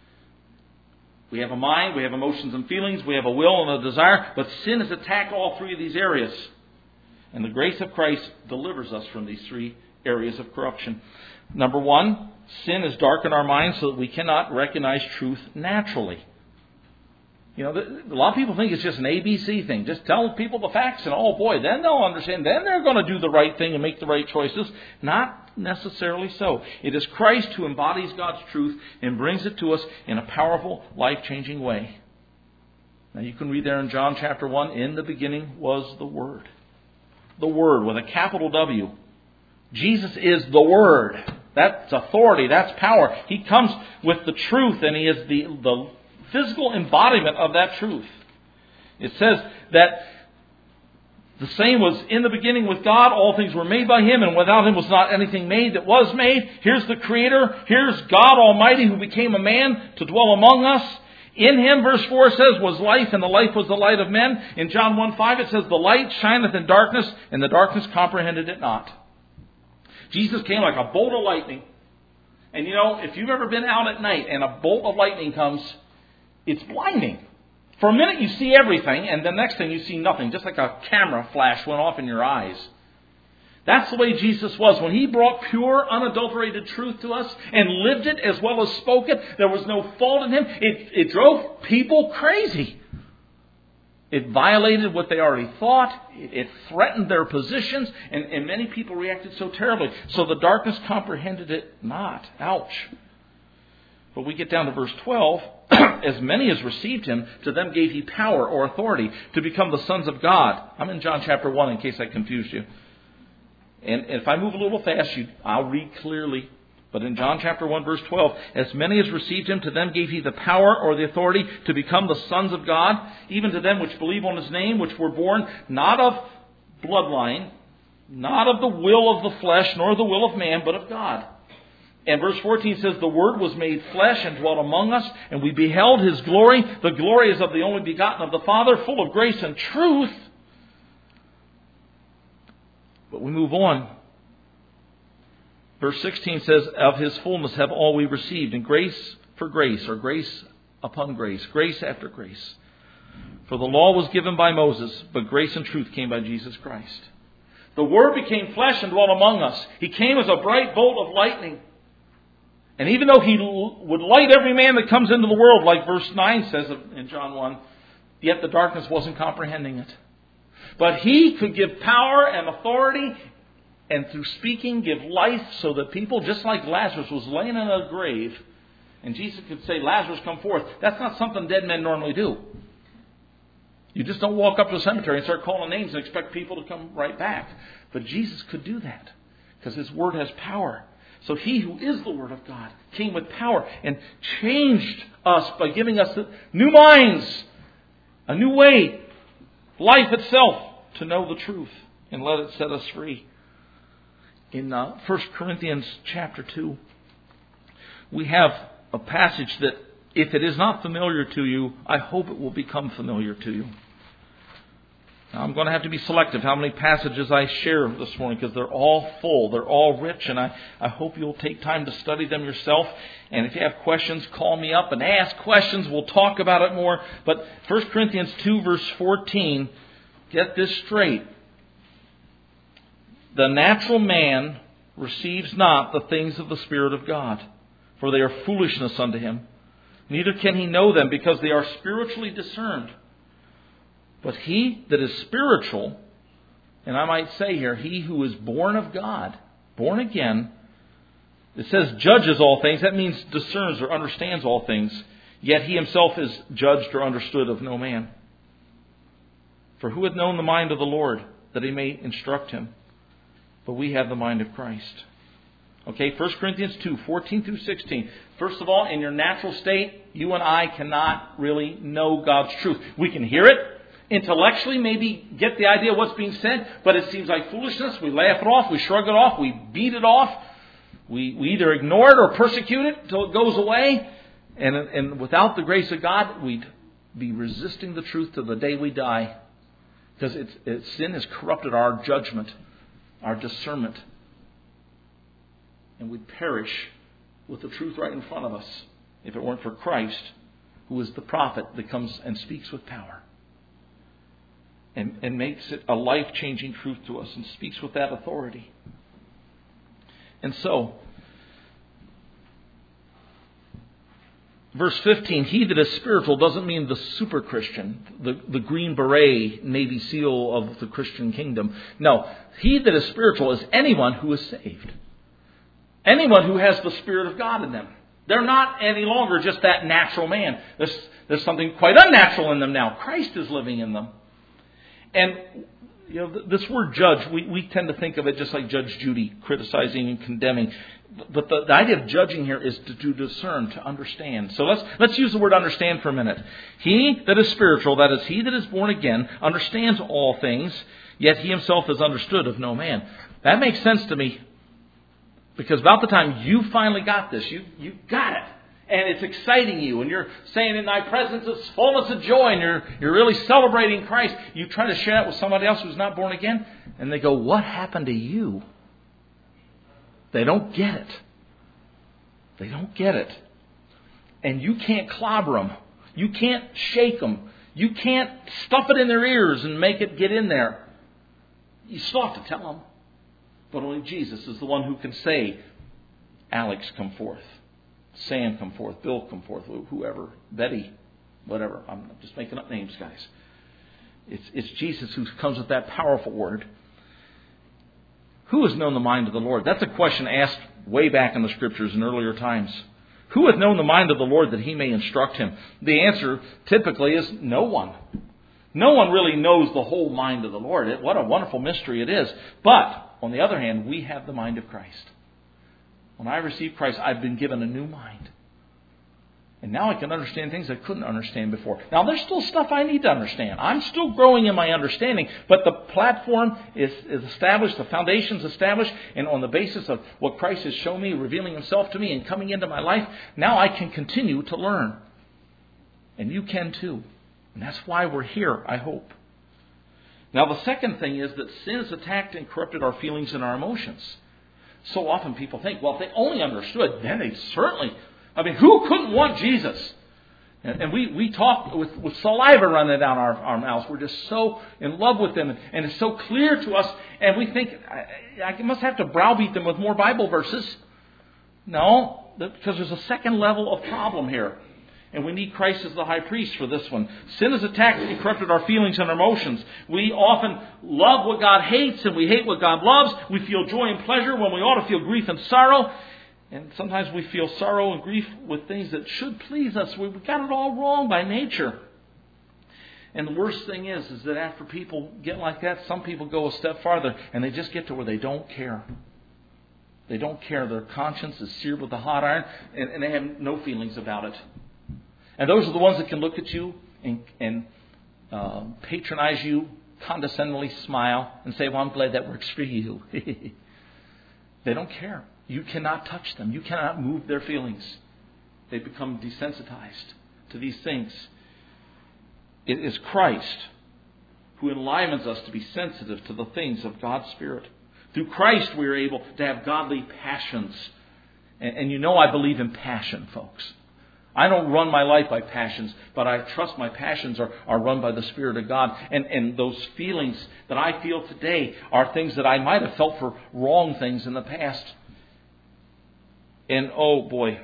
We have a mind, we have emotions and feelings, we have a will and a desire, but sin has attacked all three of these areas. And the grace of Christ delivers us from these three areas of corruption. Number one, sin has darkened our minds so that we cannot recognize truth naturally. You know, a lot of people think it's just an A B C thing. Just tell people the facts and, oh boy, then they'll understand. Then they're going to do the right thing and make the right choices. Not necessarily so. It is Christ who embodies God's truth and brings it to us in a powerful, life-changing way. Now you can read there in John chapter one, in the beginning was the Word. The Word with a capital W. Jesus is the Word. That's authority. That's power. He comes with the truth and He is the, the physical embodiment of that truth. It says that the same was in the beginning with God. All things were made by Him, and without Him was not anything made that was made. Here's the Creator. Here's God Almighty who became a man to dwell among us. In Him, verse four says, was life, and the life was the light of men. In John one five it says, the light shineth in darkness, and the darkness comprehended it not. Jesus came like a bolt of lightning. And you know, if you've ever been out at night and a bolt of lightning comes, it's blinding. For a minute you see everything, and the next thing you see nothing. Just like a camera flash went off in your eyes. That's the way Jesus was. When He brought pure, unadulterated truth to us and lived it as well as spoke it, there was no fault in Him. It, it drove people crazy. It violated what they already thought. It, it threatened their positions. And, and many people reacted so terribly. So the darkness comprehended it not. Ouch. But we get down to verse twelve. As many as received Him, to them gave He power or authority to become the sons of God. I'm in John chapter one in case I confused you. And if I move a little fast, you, I'll read clearly. But in John chapter one, verse twelve, as many as received Him, to them gave He the power or the authority to become the sons of God, even to them which believe on His name, which were born not of bloodline, not of the will of the flesh, nor the will of man, but of God. And verse fourteen says, the Word was made flesh and dwelt among us, and we beheld His glory. The glory is of the only begotten of the Father, full of grace and truth. But we move on. Verse sixteen says, of His fullness have all we received, and grace for grace, or grace upon grace, grace after grace. For the law was given by Moses, but grace and truth came by Jesus Christ. The Word became flesh and dwelt among us. He came as a bright bolt of lightning. And even though He would light every man that comes into the world, like verse nine says in John one, yet the darkness wasn't comprehending it. But He could give power and authority, and through speaking give life, so that people, just like Lazarus was laying in a grave, and Jesus could say, Lazarus, come forth. That's not something dead men normally do. You just don't walk up to a cemetery and start calling names and expect people to come right back. But Jesus could do that, because His Word has power. So He who is the Word of God came with power and changed us by giving us new minds, a new way, life itself, to know the truth and let it set us free. In uh, First Corinthians chapter two, we have a passage that, if it is not familiar to you, I hope it will become familiar to you. Now, I'm going to have to be selective how many passages I share this morning, because they're all full, they're all rich, and I, I hope you'll take time to study them yourself. And if you have questions, call me up and ask questions. We'll talk about it more. But First Corinthians two, verse fourteen, get this straight. The natural man receives not the things of the Spirit of God, for they are foolishness unto him. Neither can he know them, because they are spiritually discerned. But he that is spiritual, and I might say here, he who is born of God, born again, it says judges all things. That means discerns or understands all things. Yet he himself is judged or understood of no man. For who hath known the mind of the Lord, that he may instruct him? But we have the mind of Christ. Okay, First Corinthians two, fourteen through sixteen. First of all, in your natural state, you and I cannot really know God's truth. We can hear it, intellectually maybe get the idea of what's being said, but it seems like foolishness. We laugh it off, we shrug it off, we beat it off. We, we either ignore it or persecute it until it goes away. And, and without the grace of God, we'd be resisting the truth to the day we die. Because it's, it's, sin has corrupted our judgment, our discernment. And we'd perish with the truth right in front of us if it weren't for Christ, who is the prophet that comes and speaks with power. And, and makes it a life-changing truth to us and speaks with that authority. And so, verse fifteen, he that is spiritual doesn't mean the super Christian, the, the green beret, Navy SEAL of the Christian kingdom. No, he that is spiritual is anyone who is saved. Anyone who has the Spirit of God in them. They're not any longer just that natural man. There's, there's something quite unnatural in them now. Christ is living in them. And you know, this word judge, we, we tend to think of it just like Judge Judy, criticizing and condemning. But the, the idea of judging here is to, to discern, to understand. So let's let's use the word understand for a minute. He that is spiritual, that is, he that is born again, understands all things, yet he himself is understood of no man. That makes sense to me. Because about the time you finally got this, you, you got it. And it's exciting you. And you're saying, in thy presence is fullness of joy. And you're, you're really celebrating Christ. You try to share that with somebody else who's not born again. And they go, what happened to you? They don't get it. They don't get it. And you can't clobber them. You can't shake them. You can't stuff it in their ears and make it get in there. You still have to tell them. But only Jesus is the one who can say, Alex, come forth. Sam, come forth. Bill, come forth. Whoever. Betty. Whatever. I'm just making up names, guys. It's, it's Jesus who comes with that powerful word. Who has known the mind of the Lord? That's a question asked way back in the Scriptures in earlier times. Who hath known the mind of the Lord that he may instruct him? The answer typically is no one. No one really knows the whole mind of the Lord. It, what a wonderful mystery it is. But, on the other hand, we have the mind of Christ. When I received Christ, I've been given a new mind. And now I can understand things I couldn't understand before. Now, there's still stuff I need to understand. I'm still growing in my understanding. But the platform is, is established, the foundation's established. And on the basis of what Christ has shown me, revealing himself to me and coming into my life, now I can continue to learn. And you can too. And that's why we're here, I hope. Now, the second thing is that sin has attacked and corrupted our feelings and our emotions. So often people think, well, if they only understood, then they certainly... I mean, who couldn't want Jesus? And, and we, we talk with, with saliva running down our, our mouths. We're just so in love with them. And it's so clear to us. And we think, I, I must have to browbeat them with more Bible verses. No, because there's a second level of problem here. And we need Christ as the high priest for this one. Sin has attacked and corrupted our feelings and our emotions. We often love what God hates and we hate what God loves. We feel joy and pleasure when we ought to feel grief and sorrow. And sometimes we feel sorrow and grief with things that should please us. We've got it all wrong by nature. And the worst thing is, is that after people get like that, some people go a step farther and they just get to where they don't care. They don't care. Their conscience is seared with a hot iron, and, and they have no feelings about it. And those are the ones that can look at you and, and uh, patronize you, condescendingly smile, and say, well, I'm glad that works for you. They don't care. You cannot touch them. You cannot move their feelings. They become desensitized to these things. It is Christ who enlivens us to be sensitive to the things of God's Spirit. Through Christ we are able to have godly passions. And, and you know I believe in passion, folks. I don't run my life by passions, but I trust my passions are, are run by the Spirit of God. And, and those feelings that I feel today are things that I might have felt for wrong things in the past. And oh boy,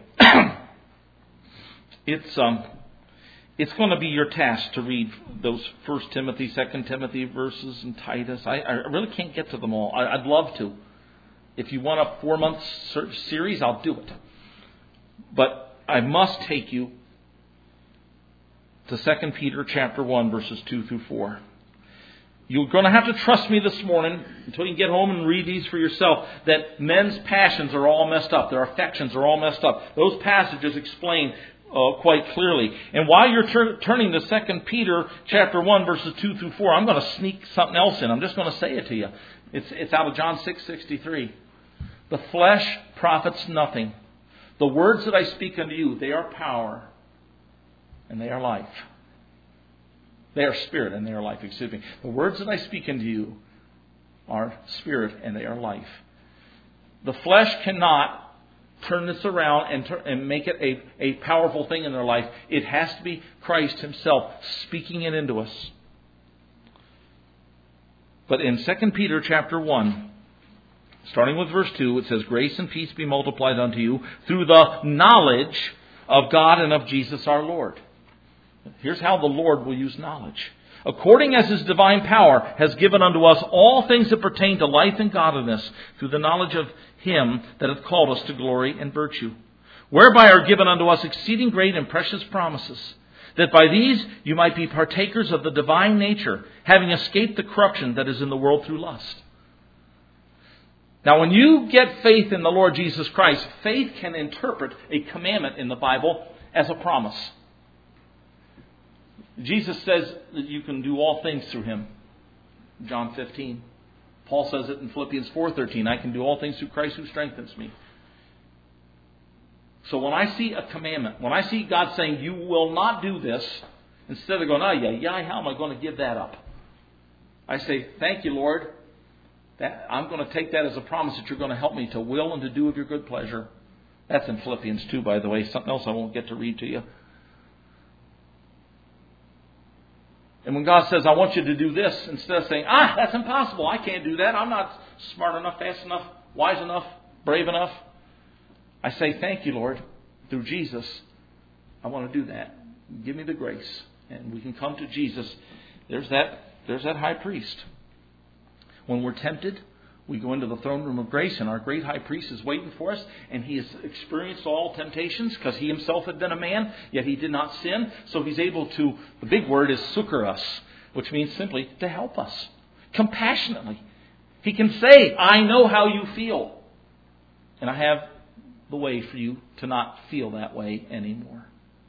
it's um, it's going to be your task to read those First Timothy, Second Timothy verses and Titus. I, I really can't get to them all. I, I'd love to. If you want a four-month series, I'll do it. But I must take you to Second Peter chapter one, verses two through four. You're going to have to trust me this morning until you get home and read these for yourself, that men's passions are all messed up. Their affections are all messed up. Those passages explain uh, quite clearly. And while you're tur- turning to Second Peter chapter one, verses two through four, I'm going to sneak something else in. I'm just going to say it to you. It's, it's out of John six sixty-three. The flesh profits nothing. The words that I speak unto you, they are power and they are life. They are spirit and they are life. Excuse me. The words that I speak unto you are spirit and they are life. The flesh cannot turn this around and, tur- and make it a, a powerful thing in their life. It has to be Christ Himself speaking it into us. But in Second Peter chapter one, starting with verse two, it says, grace and peace be multiplied unto you through the knowledge of God and of Jesus our Lord. Here's how the Lord will use knowledge. According as His divine power has given unto us all things that pertain to life and godliness, through the knowledge of Him that hath called us to glory and virtue, whereby are given unto us exceeding great and precious promises, that by these you might be partakers of the divine nature, having escaped the corruption that is in the world through lust. Now, when you get faith in the Lord Jesus Christ, faith can interpret a commandment in the Bible as a promise. Jesus says that you can do all things through Him. John fifteen. Paul says it in Philippians four thirteen. I can do all things through Christ who strengthens me. So when I see a commandment, when I see God saying, you will not do this, instead of going, oh yeah, yeah, how am I going to give that up? I say, thank you, Lord. That, I'm going to take that as a promise that you're going to help me to will and to do of your good pleasure. That's in Philippians two, by the way. Something else I won't get to read to you. And when God says, I want you to do this, instead of saying, ah, that's impossible. I can't do that. I'm not smart enough, fast enough, wise enough, brave enough. I say, thank you, Lord. Through Jesus, I want to do that. Give me the grace. And we can come to Jesus. There's that, there's that high priest. When we're tempted, we go into the throne room of grace, and our great high priest is waiting for us, and He has experienced all temptations because He Himself had been a man, yet He did not sin. So He's able to, the big word is succor us, which means simply to help us compassionately. He can say, I know how you feel, and I have the way for you to not feel that way anymore.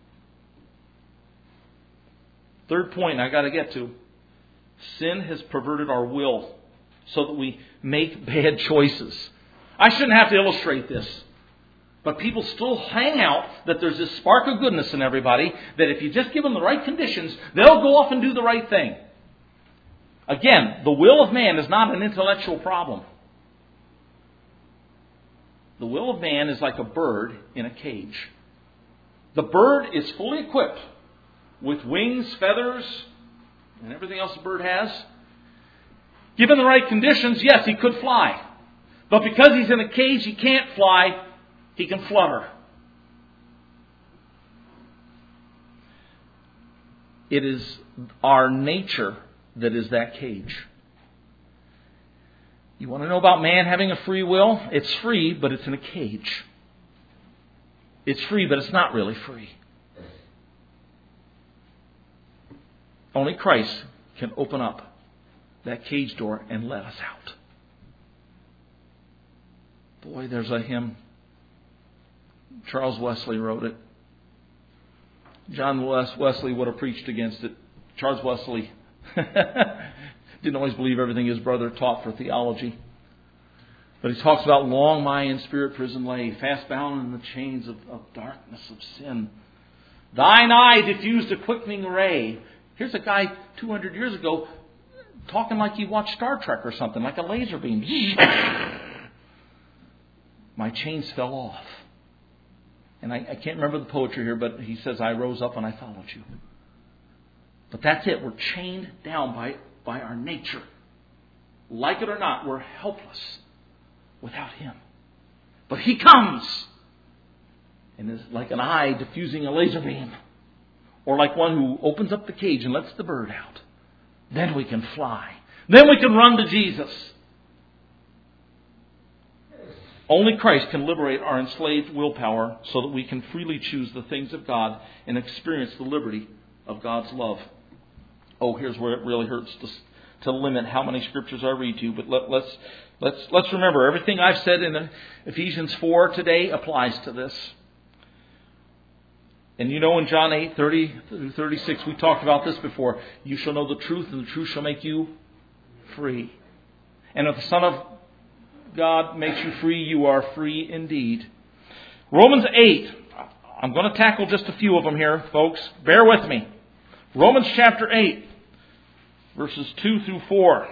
Third point I got to get to. Sin has perverted our will so that we make bad choices. I shouldn't have to illustrate this, but people still hang out that there's this spark of goodness in everybody, that if you just give them the right conditions, they'll go off and do the right thing. Again, the will of man is not an intellectual problem. The will of man is like a bird in a cage. The bird is fully equipped with wings, feathers, and everything else the bird has. Given the right conditions, yes, he could fly. But because he's in a cage, he can't fly. He can flutter. It is our nature that is that cage. You want to know about man having a free will? It's free, but it's in a cage. It's free, but it's not really free. Only Christ can open up that cage door and let us out. Boy, there's a hymn. Charles Wesley wrote it. John Wesley would have preached against it. Charles Wesley didn't always believe everything his brother taught for theology. But he talks about long my in spirit prison lay, fast bound in the chains of, of darkness of sin. Thine eye diffused a quickening ray. Here's a guy two hundred years ago talking like he watched Star Trek or something, like a laser beam. My chains fell off. And I, I can't remember the poetry here, but he says, I rose up and I followed you. But that's it. We're chained down by, by our nature. Like it or not, we're helpless without Him. But He comes and is like an eye diffusing a laser beam. Or like one who opens up the cage and lets the bird out. Then we can fly. Then we can run to Jesus. Only Christ can liberate our enslaved willpower so that we can freely choose the things of God and experience the liberty of God's love. Oh, here's where it really hurts to, to limit how many scriptures I read to you. But let, let's let's let's remember everything I've said in Ephesians four today applies to this. And you know in John eight, thirty through thirty-six, we talked about this before. You shall know the truth, and the truth shall make you free. And if the Son of God makes you free, you are free indeed. Romans eight. I'm going to tackle just a few of them here, folks. Bear with me. Romans chapter eight, verses two through four.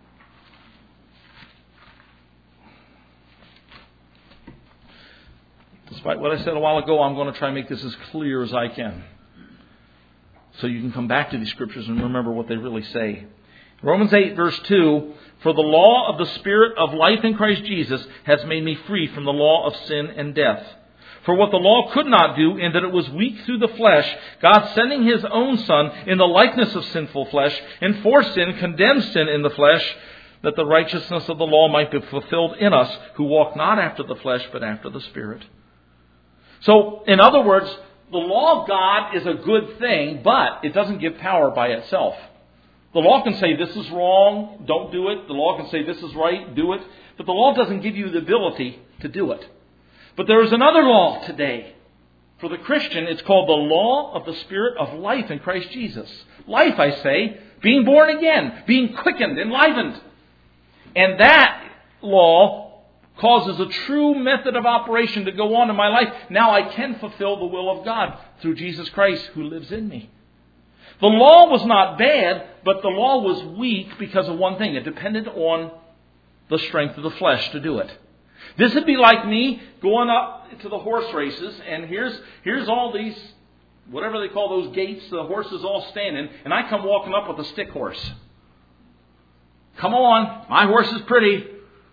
Despite what I said a while ago, I'm going to try and make this as clear as I can, so you can come back to these scriptures and remember what they really say. Romans eight, verse two, for the law of the Spirit of life in Christ Jesus has made me free from the law of sin and death. For what the law could not do, in that it was weak through the flesh, God sending His own Son in the likeness of sinful flesh, and for sin condemned sin in the flesh, that the righteousness of the law might be fulfilled in us, who walk not after the flesh, but after the Spirit. So, in other words, the law of God is a good thing, but it doesn't give power by itself. The law can say this is wrong, don't do it. The law can say this is right, do it. But the law doesn't give you the ability to do it. But there is another law today. For the Christian, it's called the law of the Spirit of life in Christ Jesus. Life, I say, being born again, being quickened, enlivened. And that law causes a true method of operation to go on in my life. Now I can fulfill the will of God through Jesus Christ who lives in me. The law was not bad, but the law was weak because of one thing. It depended on the strength of the flesh to do it. This would be like me going up to the horse races, and here's here's all these, whatever they call those gates, the horses all standing, and I come walking up with a stick horse. Come on, my horse is pretty.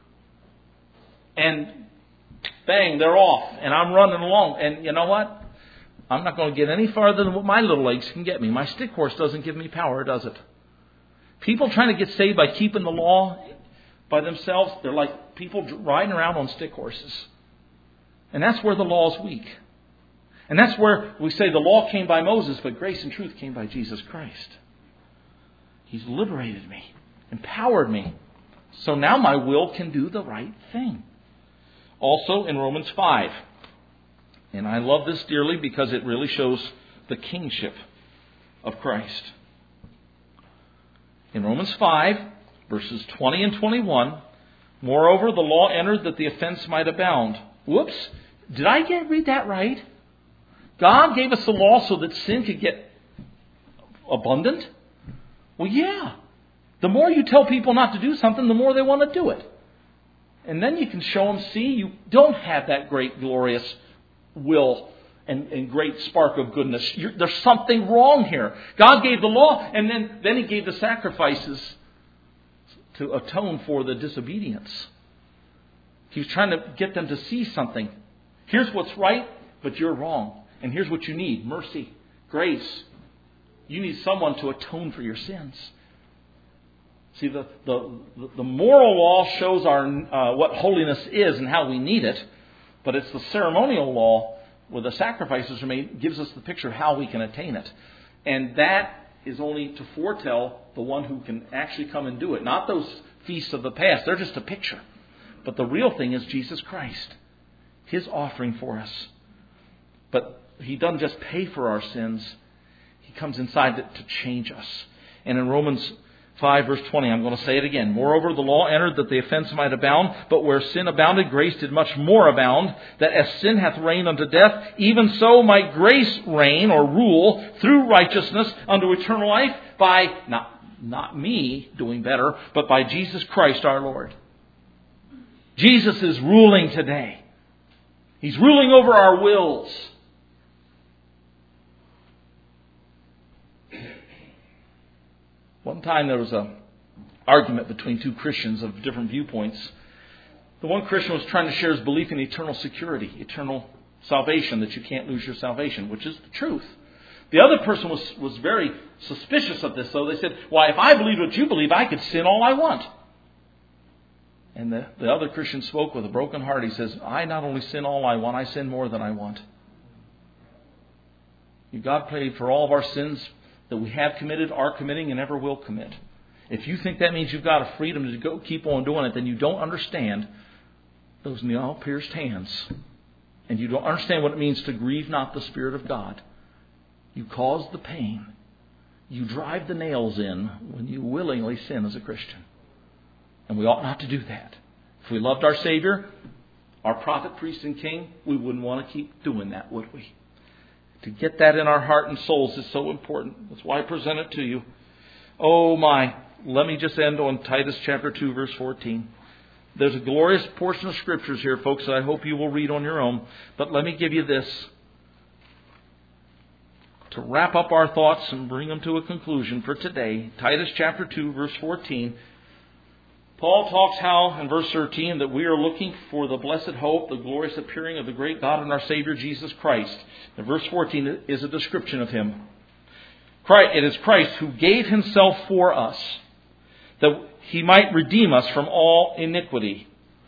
And bang, they're off, and I'm running along. And you know what? I'm not going to get any farther than what my little legs can get me. My stick horse doesn't give me power, does it? People trying to get saved by keeping the law by themselves, they're like people riding around on stick horses. And that's where the law is weak. And that's where we say the law came by Moses, but grace and truth came by Jesus Christ. He's liberated me, empowered me. So now my will can do the right thing. Also in Romans five. And I love this dearly because it really shows the kingship of Christ. In Romans five, verses twenty and twenty-one, moreover, the law entered that the offense might abound. Whoops, did I get read that right? God gave us the law so that sin could get abundant? Well, yeah. The more you tell people not to do something, the more they want to do it. And then you can show them, see, you don't have that great, glorious will and, and great spark of goodness. You're, there's something wrong here. God gave the law, and then, then He gave the sacrifices to atone for the disobedience. He was trying to get them to see something. Here's what's right, but you're wrong. And here's what you need. Mercy, grace. You need someone to atone for your sins. See, the, the, the moral law shows our uh, what holiness is and how we need it. But it's the ceremonial law where the sacrifices are made gives us the picture of how we can attain it. And that is only to foretell the one who can actually come and do it. Not those feasts of the past. They're just a picture. But the real thing is Jesus Christ. His offering for us. But He doesn't just pay for our sins. He comes inside to, to change us. And in Romans five verse twenty, I'm going to say it again. Moreover, the law entered that the offense might abound, but where sin abounded, grace did much more abound, that as sin hath reigned unto death, even so might grace reign or rule through righteousness unto eternal life by, not, not me doing better, but by Jesus Christ our Lord. Jesus is ruling today. He's ruling over our wills. One time there was an argument between two Christians of different viewpoints. The one Christian was trying to share his belief in eternal security, eternal salvation, that you can't lose your salvation, which is the truth. The other person was, was very suspicious of this, so they said, why, if I believed what you believe, I could sin all I want. And the, the other Christian spoke with a broken heart. He says, I not only sin all I want, I sin more than I want. God paid for all of our sins that we have committed, are committing, and ever will commit. If you think that means you've got a freedom to go keep on doing it, then you don't understand those nail-pierced hands. And you don't understand what it means to grieve not the Spirit of God. You cause the pain. You drive the nails in when you willingly sin as a Christian. And we ought not to do that. If we loved our Savior, our prophet, priest, and king, we wouldn't want to keep doing that, would we? To get that in our heart and souls is so important. That's why I present it to you. Oh my. Let me just end on Titus chapter two, verse fourteen. There's a glorious portion of scriptures here, folks, that I hope you will read on your own. But let me give you this. To wrap up our thoughts and bring them to a conclusion for today. Titus chapter two, verse fourteen. Paul talks how, in verse thirteen, that we are looking for the blessed hope, the glorious appearing of the great God and our Savior, Jesus Christ. And verse fourteen is a description of Him. It is Christ who gave Himself for us, that He might redeem us from all iniquity.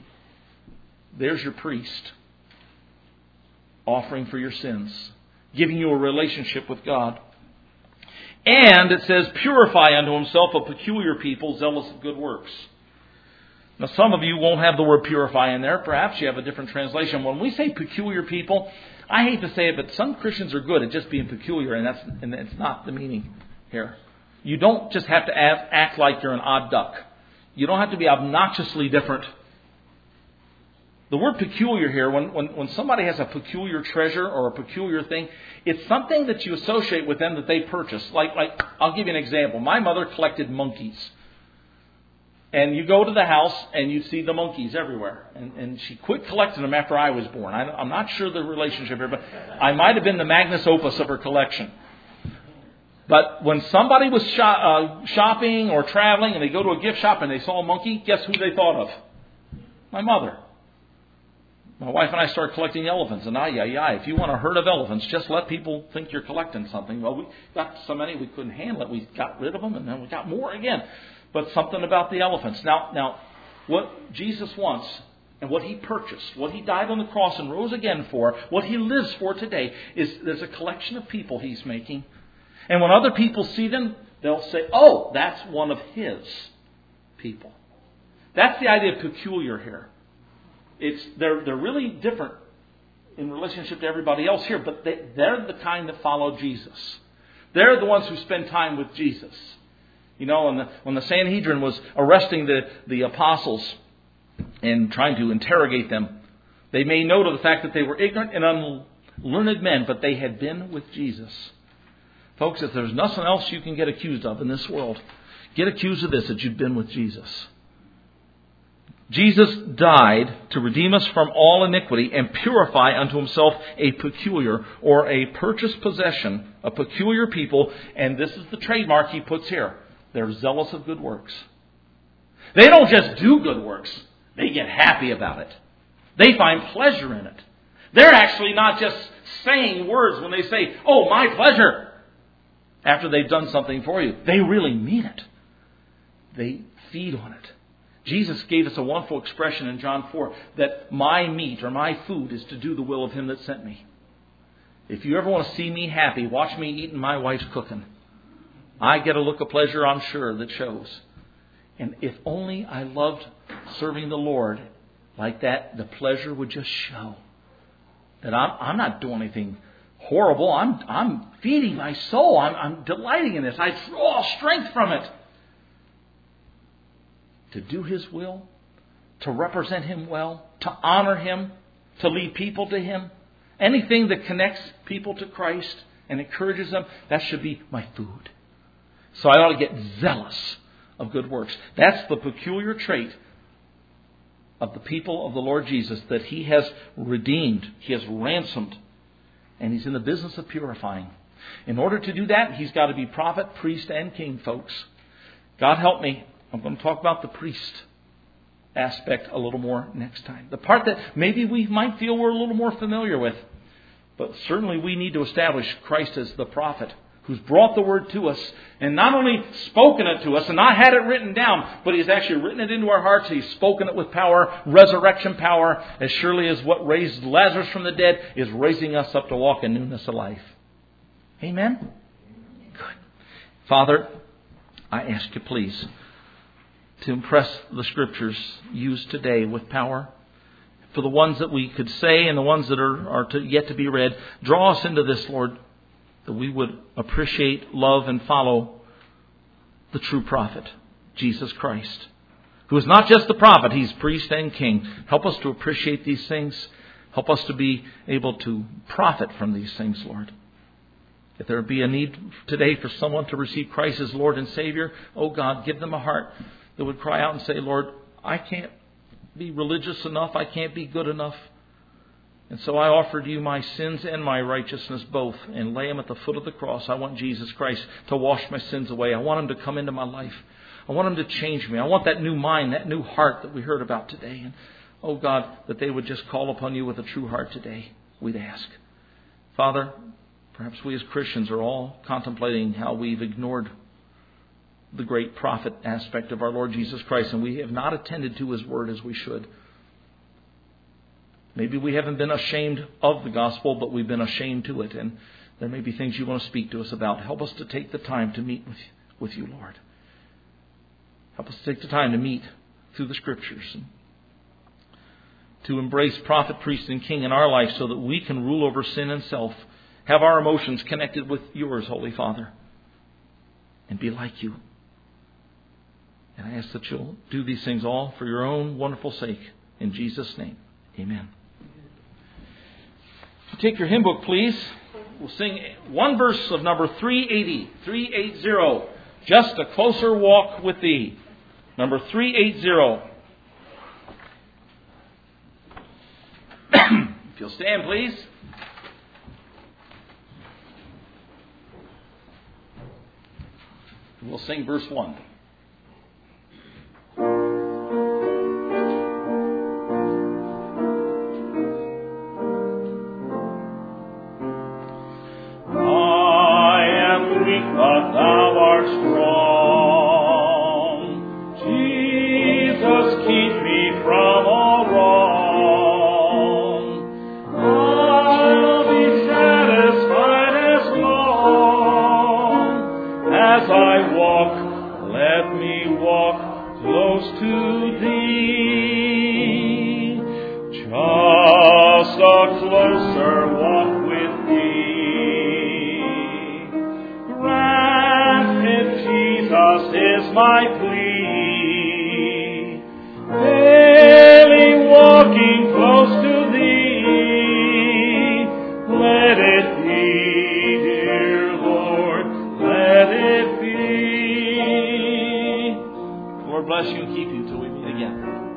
There's your priest, offering for your sins, giving you a relationship with God. And it says, purify unto Himself a peculiar people, zealous of good works. Now, some of you won't have the word purify in there. Perhaps you have a different translation. When we say peculiar people, I hate to say it, but some Christians are good at just being peculiar, and that's and it's not the meaning here. You don't just have to act like you're an odd duck. You don't have to be obnoxiously different. The word peculiar here, when, when, when somebody has a peculiar treasure or a peculiar thing, it's something that you associate with them that they purchased. Like, like I'll give you an example. My mother collected monkeys. And you go to the house and you see the monkeys everywhere. And, and she quit collecting them after I was born. I, I'm not sure the relationship here, but I might have been the magnus opus of her collection. But when somebody was shop, uh, shopping or traveling and they go to a gift shop and they saw a monkey, guess who they thought of? My mother. My wife and I started collecting elephants. And ay, ay, ay, if you want a herd of elephants, just let people think you're collecting something. Well, we got so many we couldn't handle it. We got rid of them and then we got more again. But something about the elephants. Now, now, what Jesus wants and what He purchased, what He died on the cross and rose again for, what He lives for today, is there's a collection of people He's making. And when other people see them, they'll say, oh, that's one of His people. That's the idea of peculiar here. It's they're they're really different in relationship to everybody else here, but they, they're the kind that follow Jesus. They're the ones who spend time with Jesus. You know, when the, when the Sanhedrin was arresting the, the apostles and trying to interrogate them, they made note of the fact that they were ignorant and unlearned men, but they had been with Jesus. Folks, if there's nothing else you can get accused of in this world, get accused of this, that you've been with Jesus. Jesus died to redeem us from all iniquity and purify unto Himself a peculiar or a purchased possession, a peculiar people, and this is the trademark He puts here. They're zealous of good works. They don't just do good works. They get happy about it. They find pleasure in it. They're actually not just saying words when they say, oh, my pleasure, after they've done something for you. They really mean it. They feed on it. Jesus gave us a wonderful expression in John four that my meat or my food is to do the will of Him that sent me. If you ever want to see me happy, watch me eating my wife's cooking. I get a look of pleasure, I'm sure, that shows. And if only I loved serving the Lord like that, the pleasure would just show that I'm, I'm not doing anything horrible. I'm, I'm feeding my soul. I'm, I'm delighting in this. I draw strength from it. To do His will, to represent Him well, to honor Him, to lead people to Him. Anything that connects people to Christ and encourages them, that should be my food. So I ought to get zealous of good works. That's the peculiar trait of the people of the Lord Jesus, that He has redeemed, He has ransomed, and He's in the business of purifying. In order to do that, He's got to be prophet, priest, and king, folks. God help me. I'm going to talk about the priest aspect a little more next time. The part that maybe we might feel we're a little more familiar with. But certainly we need to establish Christ as the prophet who's brought the word to us and not only spoken it to us and not had it written down, but He's actually written it into our hearts. He's spoken it with power, resurrection power, as surely as what raised Lazarus from the dead is raising us up to walk in newness of life. Amen? Good. Father, I ask You please to impress the Scriptures used today with power. For the ones that we could say and the ones that are, are to, yet to be read, draw us into this, Lord, that we would appreciate, love, and follow the true prophet, Jesus Christ, who is not just the prophet, He's priest and king. Help us to appreciate these things. Help us to be able to profit from these things, Lord. If there be a need today for someone to receive Christ as Lord and Savior, oh God, give them a heart that would cry out and say, Lord, I can't be religious enough. I can't be good enough. And so I offer to You my sins and my righteousness both and lay them at the foot of the cross. I want Jesus Christ to wash my sins away. I want Him to come into my life. I want Him to change me. I want that new mind, that new heart that we heard about today. And oh God, that they would just call upon You with a true heart today, we'd ask. Father, perhaps we as Christians are all contemplating how we've ignored the great prophet aspect of our Lord Jesus Christ, and we have not attended to His word as we should. Maybe we haven't been ashamed of the gospel, but we've been ashamed to it, and there may be things You want to speak to us about. Help us to take the time to meet with, with You, Lord. Help us to take the time to meet through the Scriptures, and to embrace prophet, priest, and king in our life so that we can rule over sin and self, have our emotions connected with Yours, Holy Father, and be like You. And I ask that You'll do these things all for Your own wonderful sake. In Jesus' name, amen. Take your hymn book, please. We'll sing one verse of number three eighty. three eighty. Just a closer walk with Thee. Number three eighty. If you'll stand, please. We'll sing verse one. Bless You and keep You till we meet again.